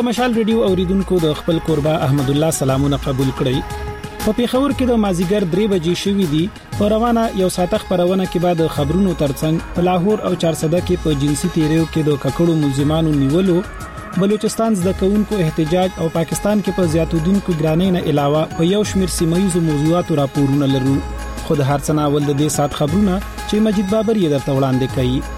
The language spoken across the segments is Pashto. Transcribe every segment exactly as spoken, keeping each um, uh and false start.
د مشال ریډیو اوریدونکو د خپل قربا احمد الله سلامونه قبول کړئ. په پیښور کې د مازیګر درې بجې شوې دي. په روانه یو ساعت خبرونه کې بعد خبرونو ترڅنګ په لاهور او چارسده کې په جنسي تیریو کې د ککړو ملزمانو نیولو، بلوچستان زده کوونکو احتجاج او پاکستان کې په زیاتودونکو ګرانۍ نه علاوه په یو شمېر سیمایي موضوعاتو راپورونه لرو. خو د هر څه نه اول د دې سات خبرونه چې مجید بابر یې درته وړاندې کوي.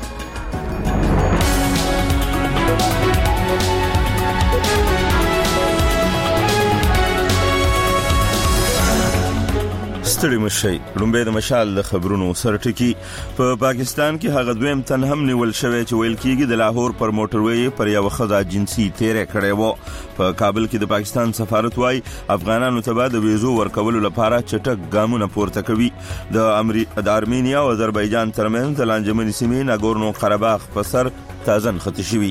ستړي مشي لومبه د مشال د خبرونو سرټکی. په پاکستان کې هغه دویم تن هم نیول شوی چې ویل کېږي د لاهور پر موټروي پر یو خزا جنسي تیرې کړې وو. په کابل کې د پاکستان سفارت وايي افغانانو ته د ویزو ورکولو لپاره چټک ګامونه پورته کوي. د امریکا د ارمینیا او آذربایجان ترمنځ د لانجمنې سیمې ناګورنو قرهباغ په سر تازن خطي شوی.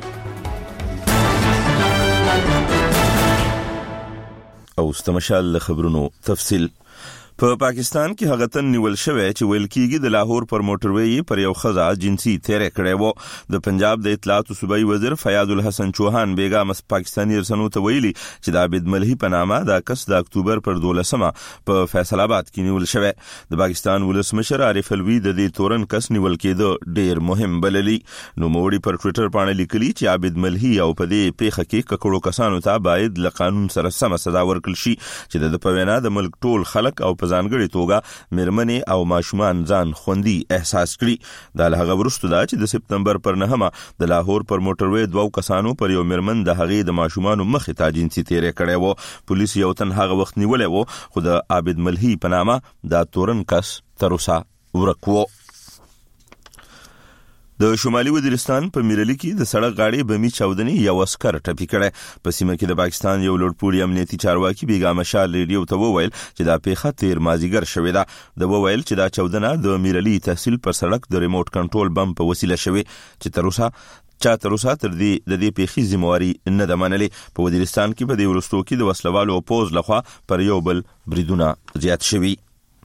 او ستمشال خبرونو تفصیل. په پاکستان کې هغه تن نیول شوی چې ویل کېږي د لاهور پر موټروي پر یو خزا جنسي تیرې کړې وو. د پنجاب د اطلاعات صوبایي وزیر فیاض الحسن چوهان بیگا مس پاکستاني رسنیو ته ویلي چې د عابد ملهي په نامه د کس د اکتوبر پر دولسمه په فیصل آباد کې نیول شوی. د پاکستان ولسمشر عارف الوی د دې تورن کس نیول کېده ډیر مهم بللی. نو موړي پر ټوئیټر باندې لیکلي چې عابد ملهي او په دې پیښه کې ککړو کسانو ته باید له قانون سره سم سزا ورکړل شي چې د پوینا د ملک ټول خلک او په ځانګړي توګه مېرمنې او ماشومان ځان خوندي احساس کړي. دا له هغه وروسته دا چې د سپتمبر پر نهمه د لاهور پر موټروي دوو کسانو پر یو مېرمن د هغې د ماشومانو مخې ته جنسي تیرې کړې وو. پولیس یو تن هغه وخت نیولې وو خو د عابد ملهي په نامه دا تورن کس تر اوسه ورک وو. د شمالي وزیرستان په میرلی کې د سړک غاړې بمي چاودنې یو عسكر ټپي کړي. په سیمه کې د پاکستان یو لوړپوړي امنیتي چارواکي بیگا مشال ریډیو ته وویل چې دا پیښه تیر مازیګر شوې ده. د وویل چې دا چاودنه د میرلی تحصیل پر سړک د ریموټ کنټرول بم په وسیله شوې چې تر اوسه چا تر اوسه تر دې د دې پیښې ذمہواری نه ده منلې. په وزیرستان کې په دې ورستو کې د وسلوالو پوز لخوا پر یو بل بریدونه زیات شوي.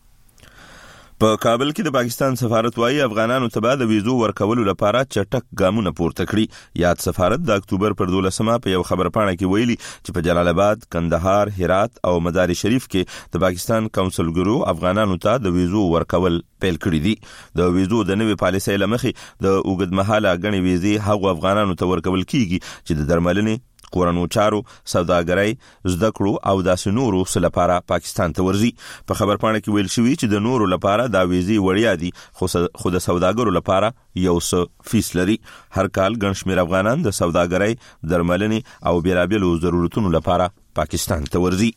په کابل کې د پاکستان سفارت وايي افغانانو ته د ویزو ورکولو لپاره چټک ګامونه پورته کړي. یاد سفارت د اکتوبر پر دولسمه په یو خبرپاڼه کې ویلي چې په جلال آباد، کندهار، هرات او مزار شریف کې د پاکستان کونسلګرو افغانانو ته د ویزو ورکول پیل کړی دي. د ویزو د نوې پالیسۍ لمخې د اوږدمهاله غني ویزې هغو افغانانو ته ورکول کیږي چې د درملنې، کورنو چارو، سوداګرۍ، زده کړو او داسې نورو څه لپاره پاکستان ته ورځي. په خبرپاڼه کې ویل شوی چې د نورو لپاره دا ویزې وړیا دي خو د سوداګرو لپاره یو څه فیس لري. هر کال ګڼ شمېر افغانان د سوداګرۍ، درملنې او بیلابیلو ضرورتونو لپاره پاکستان ته ورځي.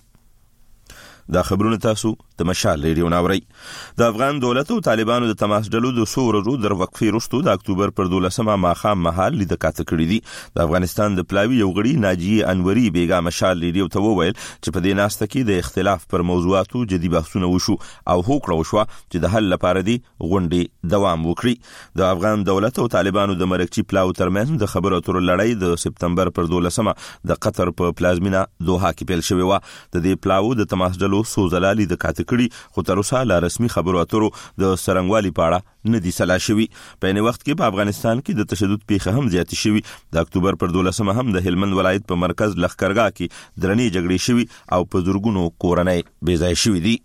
دا خبرونه تاسو د مشال ریډیو ناوري. د افغان دولت او طالبانو د تماس ډلو د څو ورځو در وقفې وروسته د اکتوبر پر دولسمه ماښام مهال لیده کاته کړي دي. د افغانستان د پلاوي یو غړي ناجیه انوري بیگا مشال ریډیو ته وویل چې په دې ناسته کې د اختلاف پر موضوعاتو جدي بحثونه وشو او هوکړه وشوه چې د حل لپاره دي غونډې دوام وکړي. د افغان دولت او طالبانو د مرکزي پلاو ترمنځ د خبرو اترو لړۍ د سپتمبر پر دولسمه د قطر په پلازمینه دوحه کې پیل شوې وه. د دې پلاو د تماس ډلو سو زلالي د کاته کړي خو تر اوسه لا رسمي خبرو اترو د سرنګوالي په اړه نه دي سلا شوي. په یوه وخت کې په افغانستان کې د تشدد پیښه هم زیاتې شوي. د اکتوبر پر دولسمه هم د هلمند ولایت په مرکز لښکرګاه کې درنې جګړې شوي او په زرګونو کورنۍ بې ځایه شوي دي.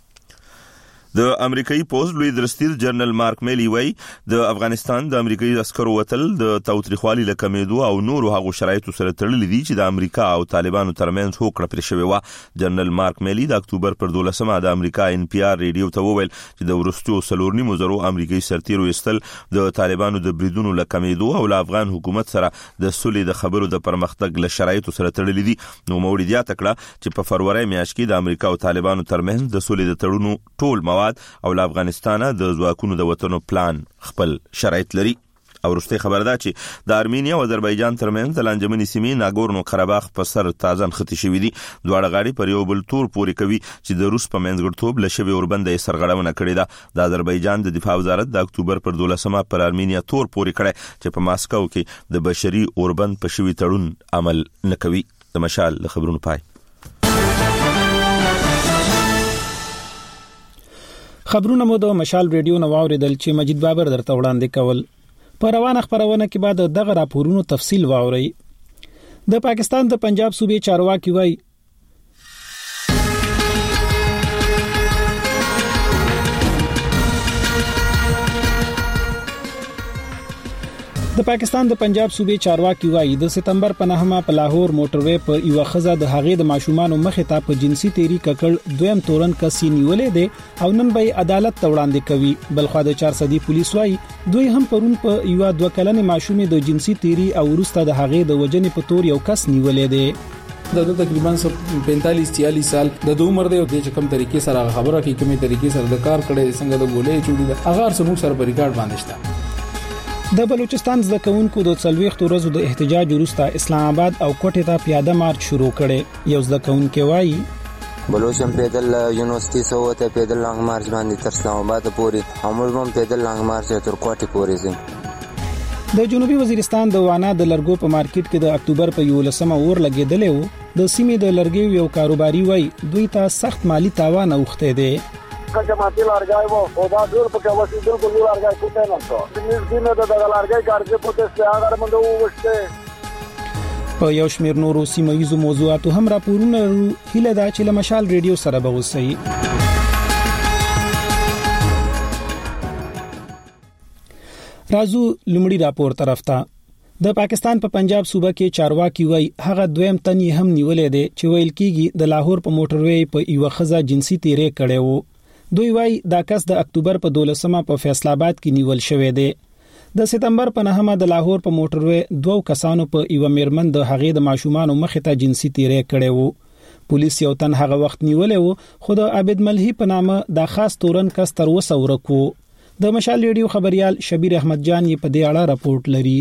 د امریکایي پوز لوی درستیر جنرال مارک میلی وای د افغانستان د امریکایي عسکرو وتل د تاوتریخوالي له کمېدو او نورو هغو شرایطو سره تړلي دي چې د امریکا او طالبانو ترمنځ هوکړه پرې شوې وه. جنرال مارک میلی د اکتوبر پر دولسمه د امریکا ان پی آر ریډیو ته وویل چې د وروستیو څلور نیمو زرو امریکایي سرتیرو ایستل د طالبانو د بریدونو له کمېدو او له افغان حکومت سره د سولې د خبرو د پرمختګ له شرایطو سره تړلي دي. نو موړي زیاته کړه چې په فروری میاشت کې د امریکا او طالبانو ترمنځ د سولې د تړونو ټول مواد او له افغانستان د ځواکونو د وطنو پلان خپل شرایط لري. او وروستۍ خبر ده چې د ارمینیا او آذربایجان ترمنځ د لانجمنې سیمې ناګورنو قرهباغ په سر تازن خطي شوي دي. دواړه غاړې پر یو بل تور پورې کوي چې د روس په منځګړیتوب له شوې اوربنده یې سرغړونه کړې ده. د آذربایجان د دفاع وزارت د اکتوبر پر دولسمه پر ارمینیا تور پورې کړی چې په ماسکو کې د بشري اوربند په شوي تړون عمل نه کوي. د مشال د خبرونو پای. خبرونه مو د مشال ریډیو نو واوریدل چې مجید بابر درته وړاندې کول. په روانه خبرونه کې بعد دغه راپورونو تفصیل واوري. د پاکستان د پنجاب صوبې چارواکي وایي د پاکستان د پنجاب صوبې چارواکي وایي د سپتمبر په نهمه په لاهور موټروي په یو خزه د هغې د ماشومانو مخې ته په جنسي تیری ککړ دویم تورن کسي نیولې دي او نن به عدالت ته وړاندې کوي. بلخو د چار صدی پولیس وایي دوی هم پرون په یو دوه کلنې ماشومې د جنسي تیری او وروسته د هغې د وجنې په تور یو کس نیولې دي. د تقریبا پینتالیس چالیس سال د عمر دی او د کوم طریقې سره خبره کوي کومې طریقې سره د کار کړي څنګه د ګولې چوډي د هغه سمو سره په ریکارډ باندې شته. د بلوچستان زده کوونکو د څلويختو ورځو د احتجاج وروسته اسلام آباد او کوټې ته پیاده مارچ شروع کړي. یو زده کوونکو وایي بلوچستان پیدل یونیورسيټي سوته پیدل لانګ مارچ باندې تر اسلام آباد پورې عمر هم پیدل لانګ مارچ تر کوټې پورې زم. د جنوبي وزیرستان د وانا د لرګو په مارکیټ کې د اکتوبر په یولسمه اور لګیدلې وو. د سیمې د لرګي یو کاروباري وایي دوی ته سخت مالی تاوان اوخته دي. جماعتي لارګای وو او دا ډول په کې وسی بالکل لارګای کوته نه شو د دې نه د لارګای کارګه په څه هغه منډو وشته. په یو شمېر نورو سیمایي موضوعاتو هم راپورونه هله دا چې له مشال ریډیو سره بغوسي. رازو لومړی راپور طرف ته د پاکستان په پنجاب صوبه کې چارواکي وای هغه دویم تنی هم نیولې دي چې ویل کیږي د لاهور په موټروي په یو خزه جنسي تیری کړي وو. دوی وای دا کس د اکتوبر په دولسمه په فیصل آباد کې نیول شوې دی. د سپتمبر په نهمه د لاهور په موټروي دوه کسانو په یو میرمن د هغې د ماشومانو مخې ته جنسي تیری کړي وو. پولیس یو تن هغه وخت نیولې وو خو د عابد ملهي په نامه د خاص تورن کس تر وسه ورکو. د مشال ریډیو خبريال شبیر احمد جان یې په دې اړه راپورټ لري.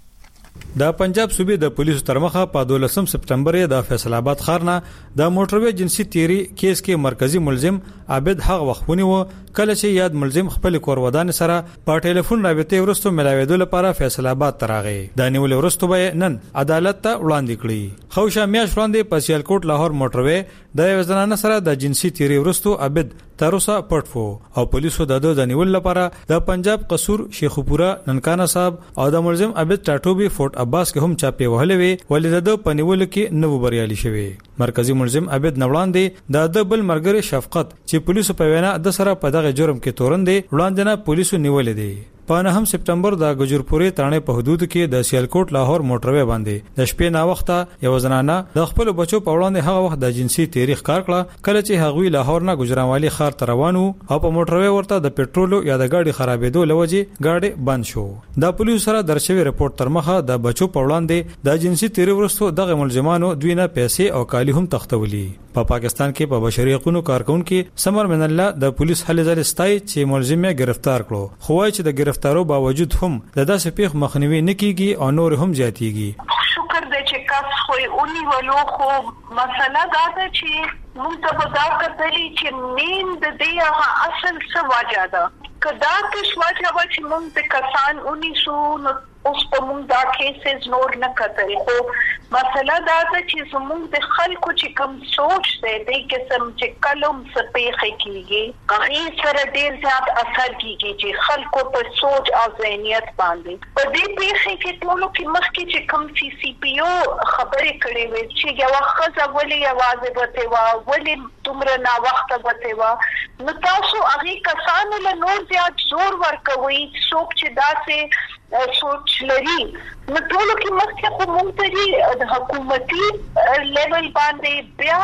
د پنجاب صوبې د پولیسو ترمخه په دولسم سپتمبر د فیصل آباد ښارنه د موټروي جنسي تیری کیس کې مرکزی ملزم عابد حق وخونی وو کله چې یاد ملزم خپل کورودان سره په ټلیفون رابطه ورستو ملاویدو لپاره فیصل آباد تراغی. د نیول ورستو به نن عدالت ته وړاندې کړي. خوشا میاش وړاندې په سیالکوټ لاهور موټروي د یو ځنانه سره د جنسي تیری ورستو عابد تروسا پټفو او پولیسو د د نیول لپاره د پنجاب قصور شیخوپورا ننکانا صاحب او د ملزم عابد ټاټوبي فورټ عباس کې هم چاپی وهلې وی ولې د پنیول کې نو بریالي شوی. مرکزی ملزم عابد نوړاندې د د بل مرګري شفقت چې پولیسو په وینا د سره په دغه جرم کې تورندې وړاندې نه پولیسو نیولې دي. په نهم سپتمبر د گجرپوري تانه په حدود کې د سیالکوټ لاهور موټروي باندې د شپې نا وخته یو زنانه د خپل بچو په وړاندې هغه وخت د جنسي تاریخ کار کړه کله چې هغوی لاهور نه گجرانوالي ښار ته روانو او په موټروي ورته د پېټرول یا د ګاډي خرابېدو لوجې ګاډي بند شو. د پولیسو سره درشوي رپورت تر مخه د بچو په وړاندې د جنسي تیری ورستو دغه ملزمانو دوی نه پیسې او کالی هم تختولي. په پا پاکستان کې په بشري حقوقو کارکونکو سمر من الله د پولیس هلې ځلې ستای چې ملزم یې گرفتار کړو خو وايي چې د گرفتارو باوجود هم د داسې پیښ مخنیوي نکېږي او نور هم زیاتېږي. شکر دې چې کس خو اونې ولو خو مسله دا ده چې موږ ته به دا کتلي چې مین د دې هغه اصل څه وجه ده که دا تش وجه وه چې موږ د کسان ونیسو نو اوس په موږ دا کیسز نور نه کتل خو مسله دا ده چې زموږ د خلکو چې کوم سوچ دی دې قسم چې کله هم څه پیښې کېږي هغې سره ډېر زیات اثر کېږي چې خلکو په سوچ او ذهنیت باندې په دې پیښې کې ټولو کې مخکې چې کوم سی سی پی او خبرې کړې وې چې یوه ښځه ولې یوازې وتې وه ولې دومره ناوخته وتې وه نو تاسو هغې کسانو له نور زیات زور ورکوئ څوک چې داسې سوچ لري نو ټولو کې مخکې خو موږ ته د حکومتي لیول باندې بیا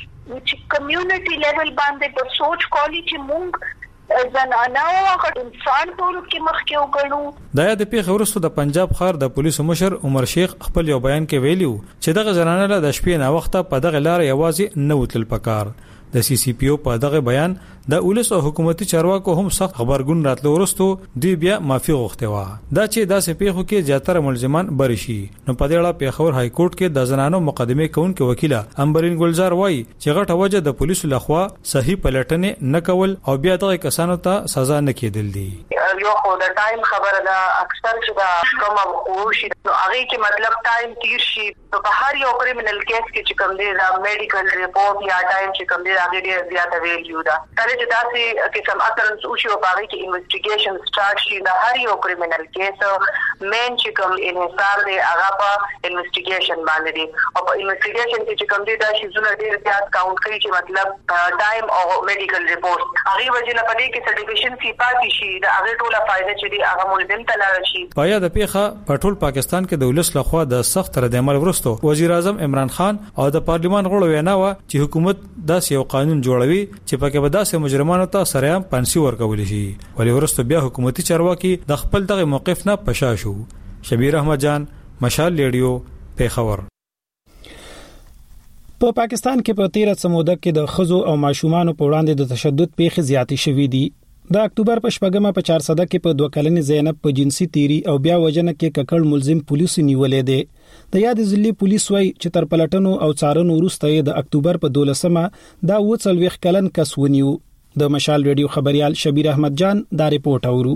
چې کمیونټي لیول باندې په سوچ کولی چې موږ زنانه او هغه انسان ټولو کې مخکې وګڼو. دا د پیښې وروسته د پنجاب ښار د پولیسو مشر عمر شیخ خپل یو بیان کې ویلیو چې دغه زنانه له د شپې نه وخته په دغه لار یوازې نه وتل پکار. د سی سی پی او په دغه بیان د اولس او حکومتي چارواکو هم سخت خبرګون راتلو ورستو دی بیا معافي غوښته و دا چې داسې پیښو کې زیاتره ملزمان بری شي. نو په دې اړه پیښور های کورټ کې د زنانو مقدمه کوونکې وکیله امبرین ګلزار وایي چې غټه وجه د پولیسو لخوا صحیح پلټنې نه کول او بیا دغه کسانو ته سزا نه کېدل دي. یو خو د ټایم خبره ده اکثر چې دا کوم وقوع شي نو هغه کې مطلب ټایم تیر شي په هر یو کریمینل کیس کې چې کوم دی دا میډیکل ریپورت یا ټایم چې کوم دی هغه ډیر زیات ویلیو ده. کله چې تاسو قسم اثرنس او شی او باغی کې انویسټیګیشن سٹارټ شي د هر یو کریمینل کیس مین چې کوم انحصار دی هغه په انویسټیګیشن باندې دی او په انویسټیګیشن کې چې کوم دی دا شی زونه ډیر زیات کاونټ کوي چې مطلب ټایم او میډیکل ریپورت هغه وجه نه پدې کې سرټیفیکیشن سی پاتې شي د هغه ټوله فائدہ چې دی هغه ملزم ته لاړ شي. پایا د پیخه په ټول پاکستان کې د ولس لخوا د سخت ردعمل ورستو وزیر اعظم عمران خان او د پارلیمان غړو وینا و چې حکومت داسې یو قانون جوړوي چې پکې به داسې مجرمانو ته سره پنسي ورکول شي. ولې ورستو بیا حکومتي چارواکي د خپل دغه موقف نه پشا شو. شبیر احمد جان، مشال ریډیو، پیښور. په پاکستان کې په تیره سموده کې د خزو او ماشومان په وړاندې د تشدد پیښې زیاتې شوې دي. د اکتوبر په شپږمه په چار صده کې په دوه کلنې زینب په جنسي تیری او بیا وجنه کې ککړ ملزم پولیس نیولې دي. د یاد ځلې پولیس وای چې تر پلټنو او څارنو وروسته د اکتوبر په دولسمه دا وڅلويخ کلن کس ونیو. د مشال ریډیو خبريال شبیر احمد جان دا ریپورت اورو.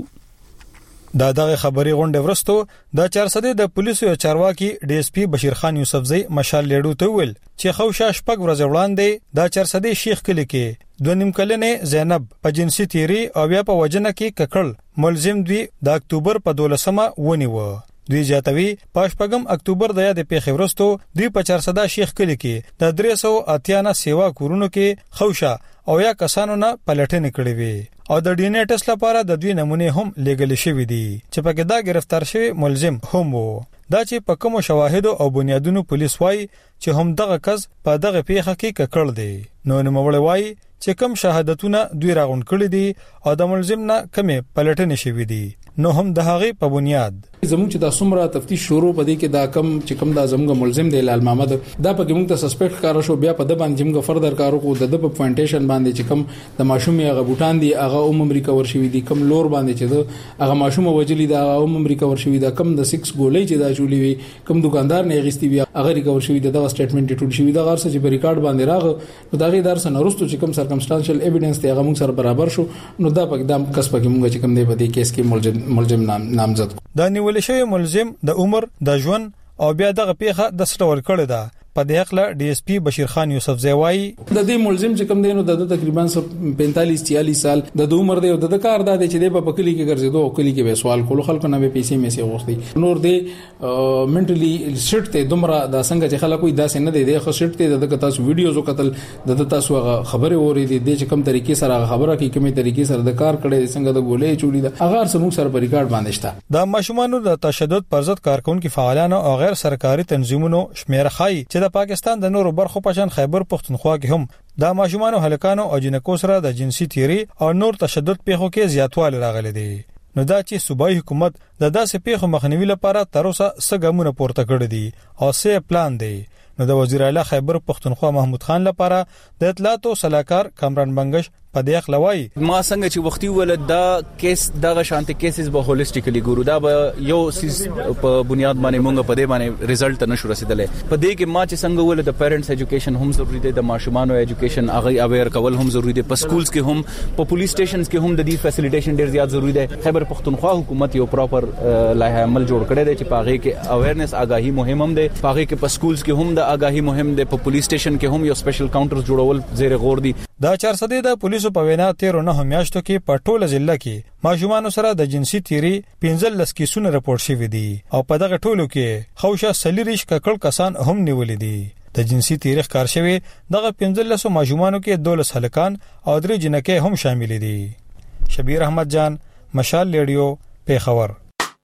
دا دغه خبري غونډه ورستو د چار صده د پولیسو او چارواکي ډي اس پی بشیر خان یوسفزئی مشال لیډو ته ویل چې خوشا شپږ ورځې وړاندې د چار صده شیخ کلی کې دوه نیم کلنې زینب په جنسي تیری او بیا په وجنه کې ککړ ملزم دی د اکتوبر په دولسمه ونیو. دوی جاتوي په شپږم اکتوبر د یاد پیښې ورستو دوی په چار صده شیخ کلی کې د درې سوه اتیا نه سیوا کورونو کې خوشا او یا کسانو نه پلټنې کړې وي او د ډي ان اے ټیسټ لپاره د دوی نمونه هم لګل شوې دي چې پکې دا گرفتار شوی ملزم هم وو. دا چې په کوم شواهد او بنیادونو پولیس وای چې هم دغه کس په دغه پیښه کې ککړ دی. نو نوموړی وای چې کوم شهادتونه دوی راغون کړی دي او د ملزم نه کمې پلټنې شوې دي نو هم د هغه په بنیاد زموږ چې د سمره تفتیش شروع پدې کې دا کم چې کم دا زموږ ملزم دی لال محمد دا پکې موږ ته سسپیکټ کار شو بیا په د باندې موږ فردر کارو کو د په پوینټیشن باندې چې کم د ماشوم هغه بوتان دی هغه اوم امریکا ورشوي دي کم لور باندې چې هغه ماشوم وجلی دا اوم امریکا ورشوي دا کم د سکس ګولې چې دا چولې وي کم دکاندار نه غیستی بیا هغه ریکور شوی دا سټیټمنټ ټول شوی دا غرسه چې په ریکارډ باندې راغ نو دا غي درس نه رستو چې کم سرکمسټانشل ایویډنس دی هغه موږ سره برابر شو نو دا پکې د کس پکې موږ چې کم دی په دې کیس کې ملزم ملزم نام نامزد دا نیول شوی ملزم د عمر د ژوند او بیا دغه پیښه د سټول کړی دا په دې حق له ډي اس پی بشیر خان یوسفزئی وای د دې ملزم چې کوم دی نو د تقریبا پینتالیس چالیس سال د عمر دی او د کار د چې د په کلی کې ګرځیدو او کلی کې به سوال کول خلکو نه به پیسې مې سي غوښتي نور دی منټلی سټ ته دومره د څنګه چې خلکو داسې نه دی د خسټ ته د تاسو ویډیوز او قتل د تاسو خبره اوري دي د کوم طریقې سره خبره کوي کومه طریقې سره د کار کړي څنګه د ګولې چولی دا هغه سمو سره په ریکارډ باندې شته د ماشومانو د تشدد پر ضد کارکونکو فعالانو او غیر سرکاري تنظیمونو شمیره خای چې د پاکستان د نورو برخو پشان خیبر پختونخوا کې هم د ماشومانو هلکانو او جنکو سره د جنسي تیری او نور تشدد پیښو کې زیاتوالی راغلي دي. نو دا چې صوبایي حکومت د داسې پیښو مخنیوي لپاره تر اوسه څه ګامونه پورته کړی دي او څه پلان دی. نو د وزیر اعلی خیبر پختونخوا محمود خان لپاره د اطلاعات او صلاحکار کامران بنگش په دې اخلوي ما څنګه چې وختي ول دا کیس دغه شانتي کیسز به هولیسټیکلی ګورو دا به یو سیس په بنیاد باندې مونږ په دې باندې ریزلټ نشو رسیدلې په دې کې ما چې څنګه ول د پیرنټس ایجوکیشن هم ضروری دی د ماشومانو ایجوکیشن هغه اویر کول هم ضروری دی په سکولز کې هم په پولیس سټیشنز کې هم د دې فیسیلیټیشن ډیر زیات ضروری دی. خیبر پختونخوا حکومت یو پراپر لایحه عمل جوړ کړی دی چې پاغه کې اویرنس آگاهی مهم هم دی پاغه کې په سکولز کې هم د آگاهی مهم دی په پولیس سټیشن کې هم یو سپیشل کاونټرز جوړول زیر غور دي. دا چار صدې د پولیسو په وینا تیر نه میاشتو کې په ټوله ضلع کې ماشومان سره د جنسي تیری پنځه لس کیسونه راپورټ شوي دي او په دغه ټولو کې خوشا سلیریش ککړ کسان هم نیولې دي. د جنسي تیری ښکار شوی دغه پنځه لس ماشومانو کې دولس هلکان او درې جنکې هم شامل دي. شبیر احمد جان، مشال ریډیو، پیښور.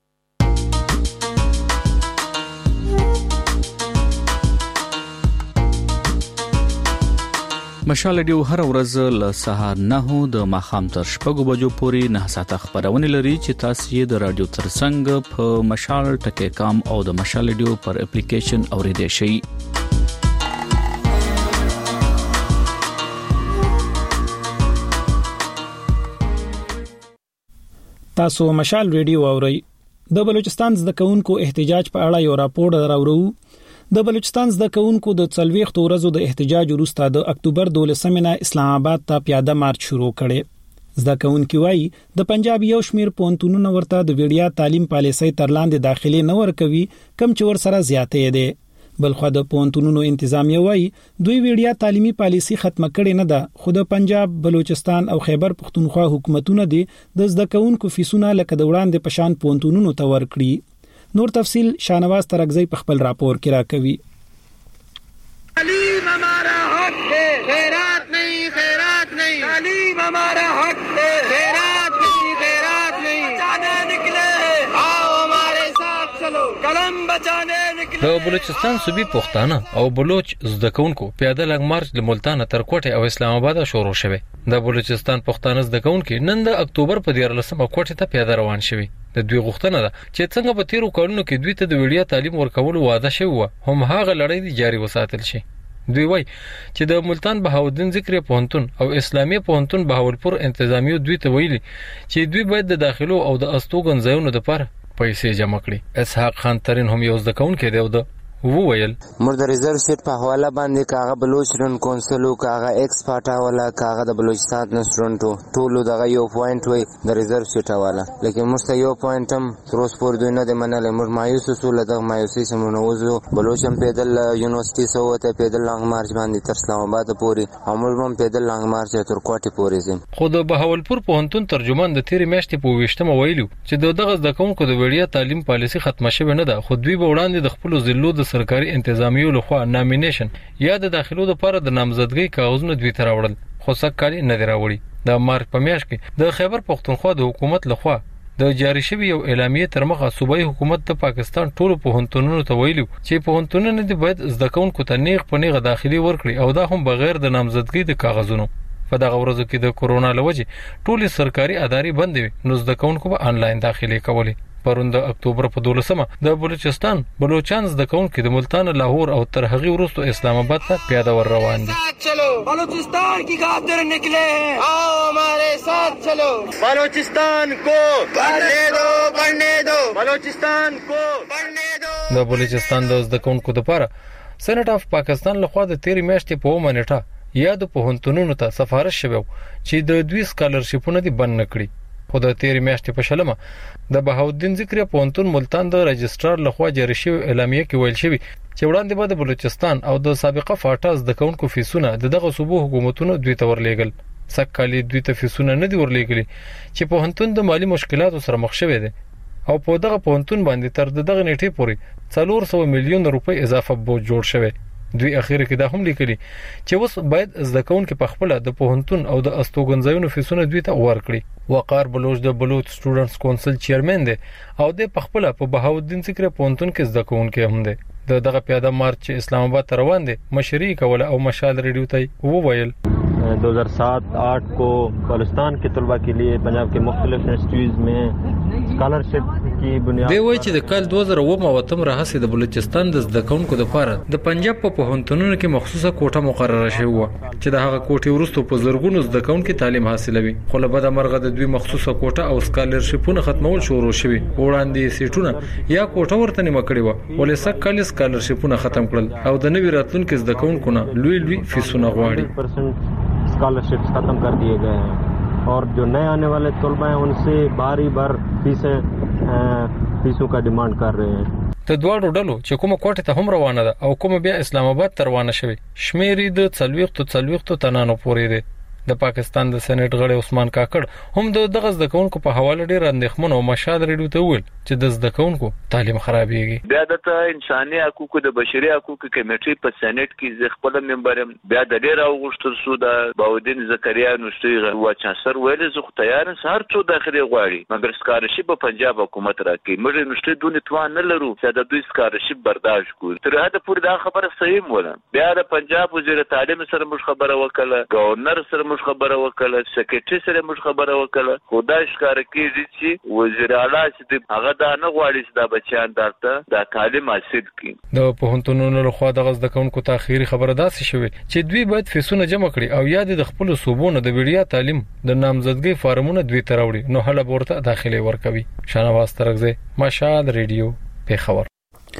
مشال ریډیو هر ورځ له سهار نه د ماخام تر شپږو بجو پورې نه ساعته خبرونه لري چې تاسو یې د رادیو ترڅنګ په مشال ټکی کام او د مشال ریډیو پر اپلیکیشن اوریدئ شئ. تاسو مشال ریډیو اورئ. د بلوچستان زده کوونکو احتجاج په اړه یو راپور راوړو. د بلوچستان زده کوونکو د څلويخ ورځو د احتجاج وروسته د اکتوبر دولسمه نه اسلام آباد ته پیاده مارچ شروع کړي. زده کوونکو وايي د پنجاب یو شمیر پونتونو ورته د ویډیا تعلیم پالیسۍ تر لاندې داخلي نه ورکوي کم چې ور سره زیاتې دي. بلخو د پونتونونو انتظامیه وایي دوی ویډیا تعلیمي پالیسی ختمه کړې نه ده، خو د پنجاب، بلوچستان او خیبر پختونخوا حکومتونه دي د زده کوونکو فیسونه لکه د وړاندې پشان پونتونونو ته ورکړي. نور تفصیل شانواز ترغزی په خپل راپور کې راکوي. تعلیم ہمارا حق ہے، خیرات نہیں، خیرات نہیں، تعلیم ہمارا حق ہے، خیرات نہیں، خیرات نہیں، بچانے نکلے آؤ ہمارے ساتھ چلو، قلم بچانے نکلے. د بلوچستان صوبې پښتانه او بلوچ زده کوونکو پیاده لنګ مارچ له ملتان تر کوټه او اسلام آباد شروع شوه. د بلوچستان پښتانه زده کوونکو نن د اکتوبر په دیارلسمه کوټه ته پیاده روان شوه. د دوی غوښتنه ده چې څنګه په تیرو کلونو کې دوی ته د ویډیا تعلیم ورکولو وعده شوی و، هم هغه لړۍ جاری وساتل شي. دوی وایي چې د ملتان بهاودین ذکر پوهنتون او اسلامي پوهنتون بهاولپور انتظامیو دوی ته ویلي چې دوی باید د داخلو او د استوګن ځایونو لپاره پیسې جمع کړي. اسحاق خان ترين هم یو ځکه کوونکی دی او د وویل موږ د ریزرو سیټ په حواله باندې کاغه بلوچ رن کونسل او کاغه ایکس پاټا ولا کاغه د بلوچستان نسټرونټو ټولو دغه یو پوینټ وي د ریزرو سیټ حواله، لیکن موږ ته یو پوینټ هم تر اوسه پورې دوی نه دی منلی. موږ مایوس شو، له دغه مایوسۍ څخه نوځو. بلوچ هم پیدل یونیورسټي څخه وته پیدل لانګ مارچ باندې تر اسلام آباد پورې، او موږ هم پیدل لانګ مارچ تر کوټې پورې ځو. خو د بهاولپور پوهنتون ترجمان د تیرې میاشتې په ویشتمه ویلو چې دغه زده کوونکو د ویډیا تعلیم پالیسي ختمه شوې نه ده، خو دوی به وړاندې د خپل ضلعو د سرکاري انتظامیو لخوا نامینیشن یا د داخلو لپاره د نامزدګۍ کاغذونه دوی ته راوړل، خو سږ کال نه دی راوړي. د مارچ په میاشت کې د خیبر پختونخوا د حکومت لخوا د جاری شوی یو اعلامیه تر مخه صوبایي حکومت د پاکستان ټولو پوهنتونونو ته ویلو چې پوهنتونونه دې باید زده کوونکو ته نیغ په نیغه داخلي ورکړي، او دا هم بغیر د نامزدګۍ د کاغذونو. په دغه ورځو کې د کورونا لوجې ټولې سرکاري ادارې بندې وي، نو زده کوونکو به آنلاین داخلي کولې. پرون د اکتوبر په دولسمه د بلوچستان بلوچان زده کوونکو د ملتان، لاهور او تر هغې وروسته اسلام آباد ته پیاده ور روان دي. چلو بلوچستان کی خاطر نکلے ہیں، آؤ ہمارے ساتھ چلو، بلوچستان کو بڑھنے دو، بڑھنے دو، بلوچستان کو بڑھنے دو. د بلوچستان د زده کوونکو لپاره سېنټ اف پاکستان لخوا د تیرې میاشتې په اومه نیټه یا د پوهنتونونو ته سفارش شوی چې د دوی سکالرشیپونه دې بند نه کړي. خو د تیرې میاشتې په شلمه د بهاودین ذکر پوهنتون ملتان د رجسترار لخوا جاری شوی اعلامیه کې ویل شوی چې وړاندې به د بلوچستان او د سابقه فاټا زده کوونکو فیسونه د دغه صوبو حکومتونو دوی ته ورلیږل. سږ کال دوی ته فیسونه نه دي ورلیږلي چې پوهنتون د مالی مشکلاتو سره مخ شوی دی، او په دغه پوهنتون باندې تر دغه نیټې پورې څلور سوه میلیون روپۍ اضافه بوج جوړ شوی. دوی اخیره کې دا هم لیکلي چې اوس باید زده کوونکي په خپل د پوهنتون او د استوګنځایونو فیسونه دوی ته ورکړي. وقار بلوچ د بلوچ سټوډنټس کونسل چیرمن دی او د په خپل په بهاودین ذکر پوهنتون کې زده کوونکي هم دی. د دغه پیاده مارچ اسلام آباد ته روان دی مشري کوله او مشال ریډیو ته وویل دو ہزار سات آٹھ کو بلوچستان کے طلباء کے لیے پنجاب کے مختلف انسٹیٹیوٹس میں اسکالرشپ کی بنیاد دی وایي چې د کال دوه زره اووه وتم راهسې د بلوچستان د زده کوونکو لپاره د پنجاب په پوهنتونونو کې مخصوصه کوټه مقرره شوې و چې د هغه کوټې وروسته په زرګونو زده کوونکو تعلیم حاصلوي، خو له بده مرغه د دوی مخصوصه کوټه او اسکالرشپونه ختمول شروع شوي. وړاندې سیټونه یا کوټه ورته نیمه کړې و، ولې سږ کال اسکالرشپونه ختم کړل او د نوي راتلونکو زده کوونکو نه لوی لوی فیسونه غواړي. اسکالرشپس ختم کر دیے گئے ہیں اور جو نئے آنے والے طلباء ہیں ان سے باری بار فیسیں فیسوں کا ډیماند کر رہے ہیں. د دواړو ډلو چې کومه کوټه ته هم روانه ده او کومه بیا اسلام آباد ته روانه شوی شمیرې د څلوېښتو څلوېښتو تنانو پورې دی. د پاکستان د سېنات غړي عثمان کاکړ هم د دغه زده کوونکو په حواله ډیر اندېښمن او مشاد ریډیو ته ویل چې د زده کوونکو تعلیم خرابېږي. بیا د انساني حقوقو د بشري حقوقو کمیټې په سېنات کې ز خپل ممبر بیا د ډیر اوغشتل سو د باودین زکریا نوشتي و چانسر ویل زه خو تیار هر څو داخلي غواړي مګر سکالرشپ په پنجاب حکومت راکې موږ نوشتي دونه توان نه لرو چې د دوی سکالرشپ برداشت کړو. تر هغه پورې دا خبره صحیح وله. بیا د پنجاب وزیر تعلیم سره موږ خبره وکړه، گورنر سره موږ خبره وکړه، سکرټری سره موږ خبره وکړه، خدای ښکار کیږي چې وزیر اعلی چې هغه دا نه غواړي چې دا بچیان درته د تعلیم حاصل کړي. د پوهنتونونو لخوا دغه زده کوونکو ته اخیری خبره داسې شوې چې دوی باید فیسونه جمع کړي او یا د خپل صوبونو د ویډیا تعلیم د نامزدګۍ فارمونه دوی ته راوړي، نو هله ورته داخلي ورکوي. شانواز ترغزی، مشاد ریډیو، پیښور.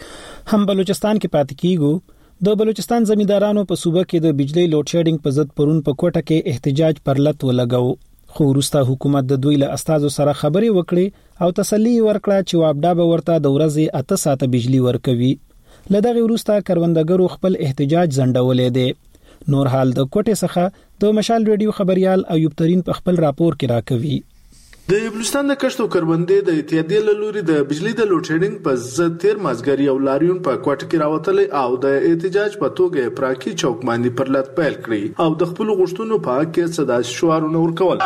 هم بلوچستان کې پاتې کیږو. د بلوچستان زمیندارانو په صوبه کې د بجلی لوډ شیډینګ په ضد پرون په کوټه کې احتجاج پر لټ ولګاو، خو وروسته حکومت د دوی له استازو سره خبرې وکړې او تسلی ورکړه چې وابډا به ورته د ورځې اته ساعته بجلی ورکوي. لدغه وروسته کروندګرو خپل احتجاج ځنډولې دی. نور حال د کوټه څخه د مشال ریډیو خبريال ایوب ترين په خپل راپور کې راکوي. د بلوچستان د کښت او کروندې د اتحادیې له لوري د بجلی د لوډ شیډینګ په ضد تیر مازګر یو لاریون په کوټه کې راوتلی او د احتجاج په توګه پراکي چوک باندې پر لات پیل کړی او د خپل غوښتنو په حق کې صدا شعارونه ورکول.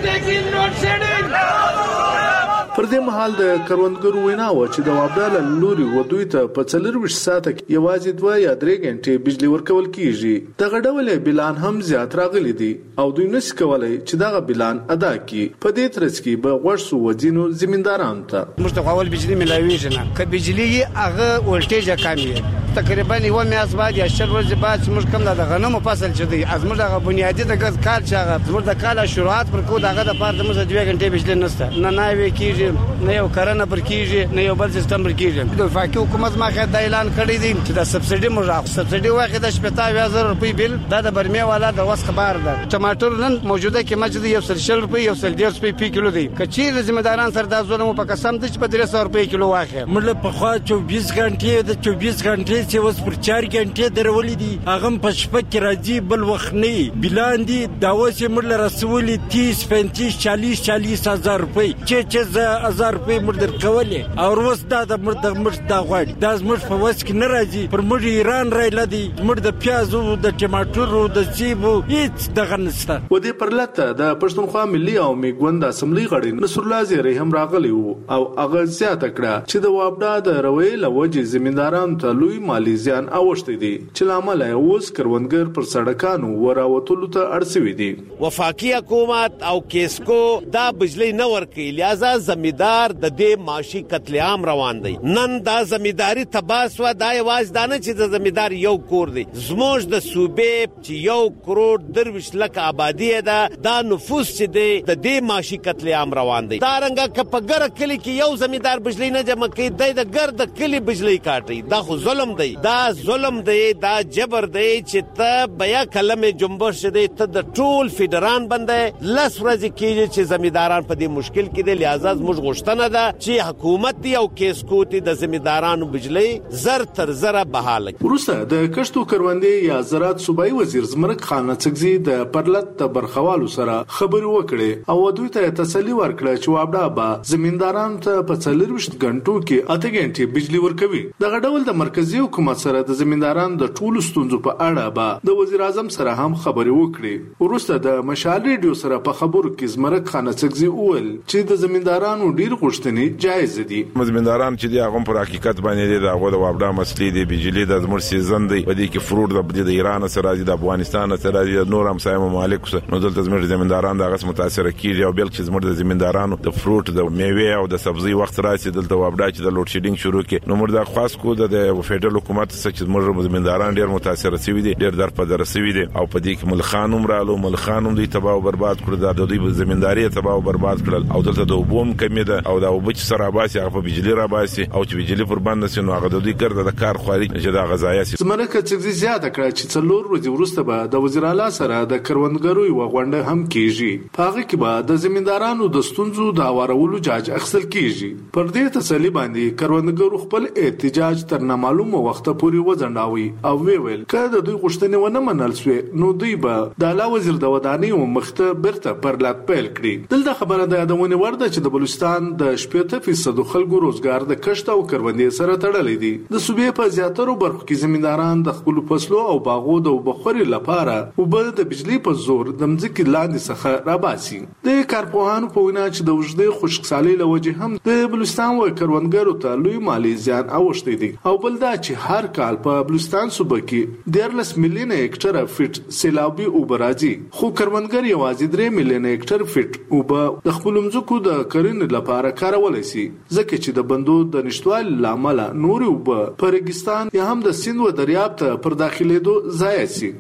پر دې مهال د کروندګرو وینا و چې د وابدال لوري ودوی ته په څلور ساعته کې یوازې دوه یا درې غنټې بجلی ورکول کیږي. دغه ډول بلان هم زیات راغلي دي او دوی نس کولای چې دغه بلان ادا کړي. په دې ترڅ کې به ورسو وځینو زمیندارانو ته موږ ته اول بجلی ملاویږي نه ک بجلی هغه ولټیج کم تقریبا یو میاس بعد یا شل ورځې بعد موږ کوم د غنمو فصل چې دی از موږ د بنیادی د غز کال چې هغه موږ د کال شروعات پر کو دغه د پاره موږ دوه غنټې بجلی نشته نه نه وی کیږي نه یو کرنه پر کیږي نه یو بل سیستم پر کیږي. د فاکي حکومت ما خدای د اعلان کړی دی چې د سبسایډي موږ سبسایډي واخې د شپږ هزار روپۍ بیل دا د برمه والا د وس خبر ده. ټماټر نن موجوده قیمت دی یو سل شل روپۍ یو سل ډیر روپۍ په کیلو دی. کچیر ځمداران سره د ظلم په قسم د په درې سوه روپۍ کیلو واخې موږ په خوا چوبیس غنټې د چوبیس غنټې چې اوس پر چار غنټې درولې دي هغه په شپه کې راځي بل وخت نه بلان دي دا اوس موږ رسولې تیس پنځه چالیس چالیس هزار روپۍ چې چې هزار روپۍ موږ درکولې او اوس دا د موږ د موږ د غوړ دا موږ په وس کې نه راځي پر موږ ایران راځي لدی موږ د پیازو د ټماټرو د سیبو هیڅ دغه نشته. و دې پر لته د پښتونخوا ملي او میګوند اسمبلی غړي نصر الله زیری هم راغلی وو او هغه زیاته کړه چې د وابدا د روي لوجې زمیندارانو ته لوی مالی زیان اوښتي دي چې لامل یې اوس کروندګر پر سړکانو وراوتلو ته اړسوي دي. وفاقي حکومت او کیسکو دا بجلی نه ورکي لہذا زمیندار د دې معاشي قتل عام روان دی. نن دا زمینداری تباسو دا یواز دانه چې د زمیندار یو کور دی زموږ د صوبې چې یو کروڑ درویش لک آبادی ده دا نفوس چې دی د دې معاشي قتل عام روان دی. دا رنګه کپګر کلی کې یو زمیندار بجلی نه جمع کوي د ګرد کلی بجلی کاټي دا خو ظلم دی. دا ظلم دی دا جبر دی چې ته بیا کلمه جنبش دی ته د ټول فدران بندې لس ورځې کېږي چې زمینداران په دې مشکل کې دي. لہذا موږ غوښتنه ده چې حکومت دی او کیسکو تی د زمیندارانو بجلی زر تر زر بحاله. وروسته د کښت او کروندې یا زراعت صوبایي وزیر زمرک خان نڅکزي د پرلط د برخوالو سره خبرې وکړې او دوی ته تسلی ورکړه چې وابدا به زمیندارانو ته په څلورویشت غنټو کې اته غنټې بجلی ورکوي. دغه ډول د مرکزی حکومت سره د زمیندارانو د ټولو ستونزو په اړه به د وزیر اعظم سره هم خبرې وکړې. وروسته د مشال ریډیو سره په خبرو کې زمرک خان نڅکزي وویل چې د زمیندارانو ډیر غوښتنې جایز دي. زمینداران چې دی هغه پر حقیقت باندې دی دغه د وابدا مسلې دی بجلی د زمر سیزن دی په دې کې فروټ د ایران سره راځي د افغانستان سره راځي د نور همسایه ممالک سره نو دلته زمر زمینداران دغه متاثر کیږي او بل چې زمر د زمیندارانو د فروټ د میوه او د سبزی وخت راځي دلته وابدا چې د لوډ شیډینګ شروع کې نو مردا خاص کو د فدرال حکومت څخه چې زمر زمینداران ډیر متاثر شوي دي ډیر در په در شوي دي او په دې کې ملخانوم رالو ملخانوم دوی تباہ او برباد کړل د دوی زمینداری تباہ او برباد کړل او دلته د وبوم کمی ده او د وبچ سره باسي هغه په بجلی را باسي او چې بجلی پر باندې سينو هغه د دوی ګرځي د کار خوري چې د غذایا سي. زمرک چې زیاته کړه چې څلور ورځې وروسته به د وزیر اعلی سره د کروندګرو یو غونډه هم کیږي. په هغه کې به د زمیندارانو د ستونزو د اورولو جاج اخیستل کیږي. پر دې تسلی باندې کروندګرو خپل احتجاج تر نامعلومه وخت پورې وځنډاوي او ویل کله د دوی غوښتنې ونه منل شوې نو دوی به د اعلی وزیر د ودانۍ مخته برته پر لات پیل کړي. دلته خبره ده د ونی ورده چې د بلوچستان د شپږ فیصد خلکو روزګار د کښت او کروندې سره تړلې دي. د صوبې په زیاترو برخو کې زمینداران د خپل فصلو او باغو د وبخوري لپاره وبل د بجلی په زور د مځکې لاندې څخه راباسي. د کارپوهانو په وینا چې د وجدي خشکسالي لوجه هم د بلوچستان و کروندګرو ته لوی مالی زیان اوښتي دي او بل دا چې هر کال په بلوچستان صوبه کې ډیرلس میلیونه هکټره فټ سیلابي اوبه راځي خو کروندګر یوازې درې میلیونه هکټر فټ اوبه د خپل مځکو د کرنې لپاره کارولای شي ځکه چې د بندو د نشټوالي لامل نور اوبه په ریګستان یا هم د سیند و دریاب ته پر داخليدو ضایع شي.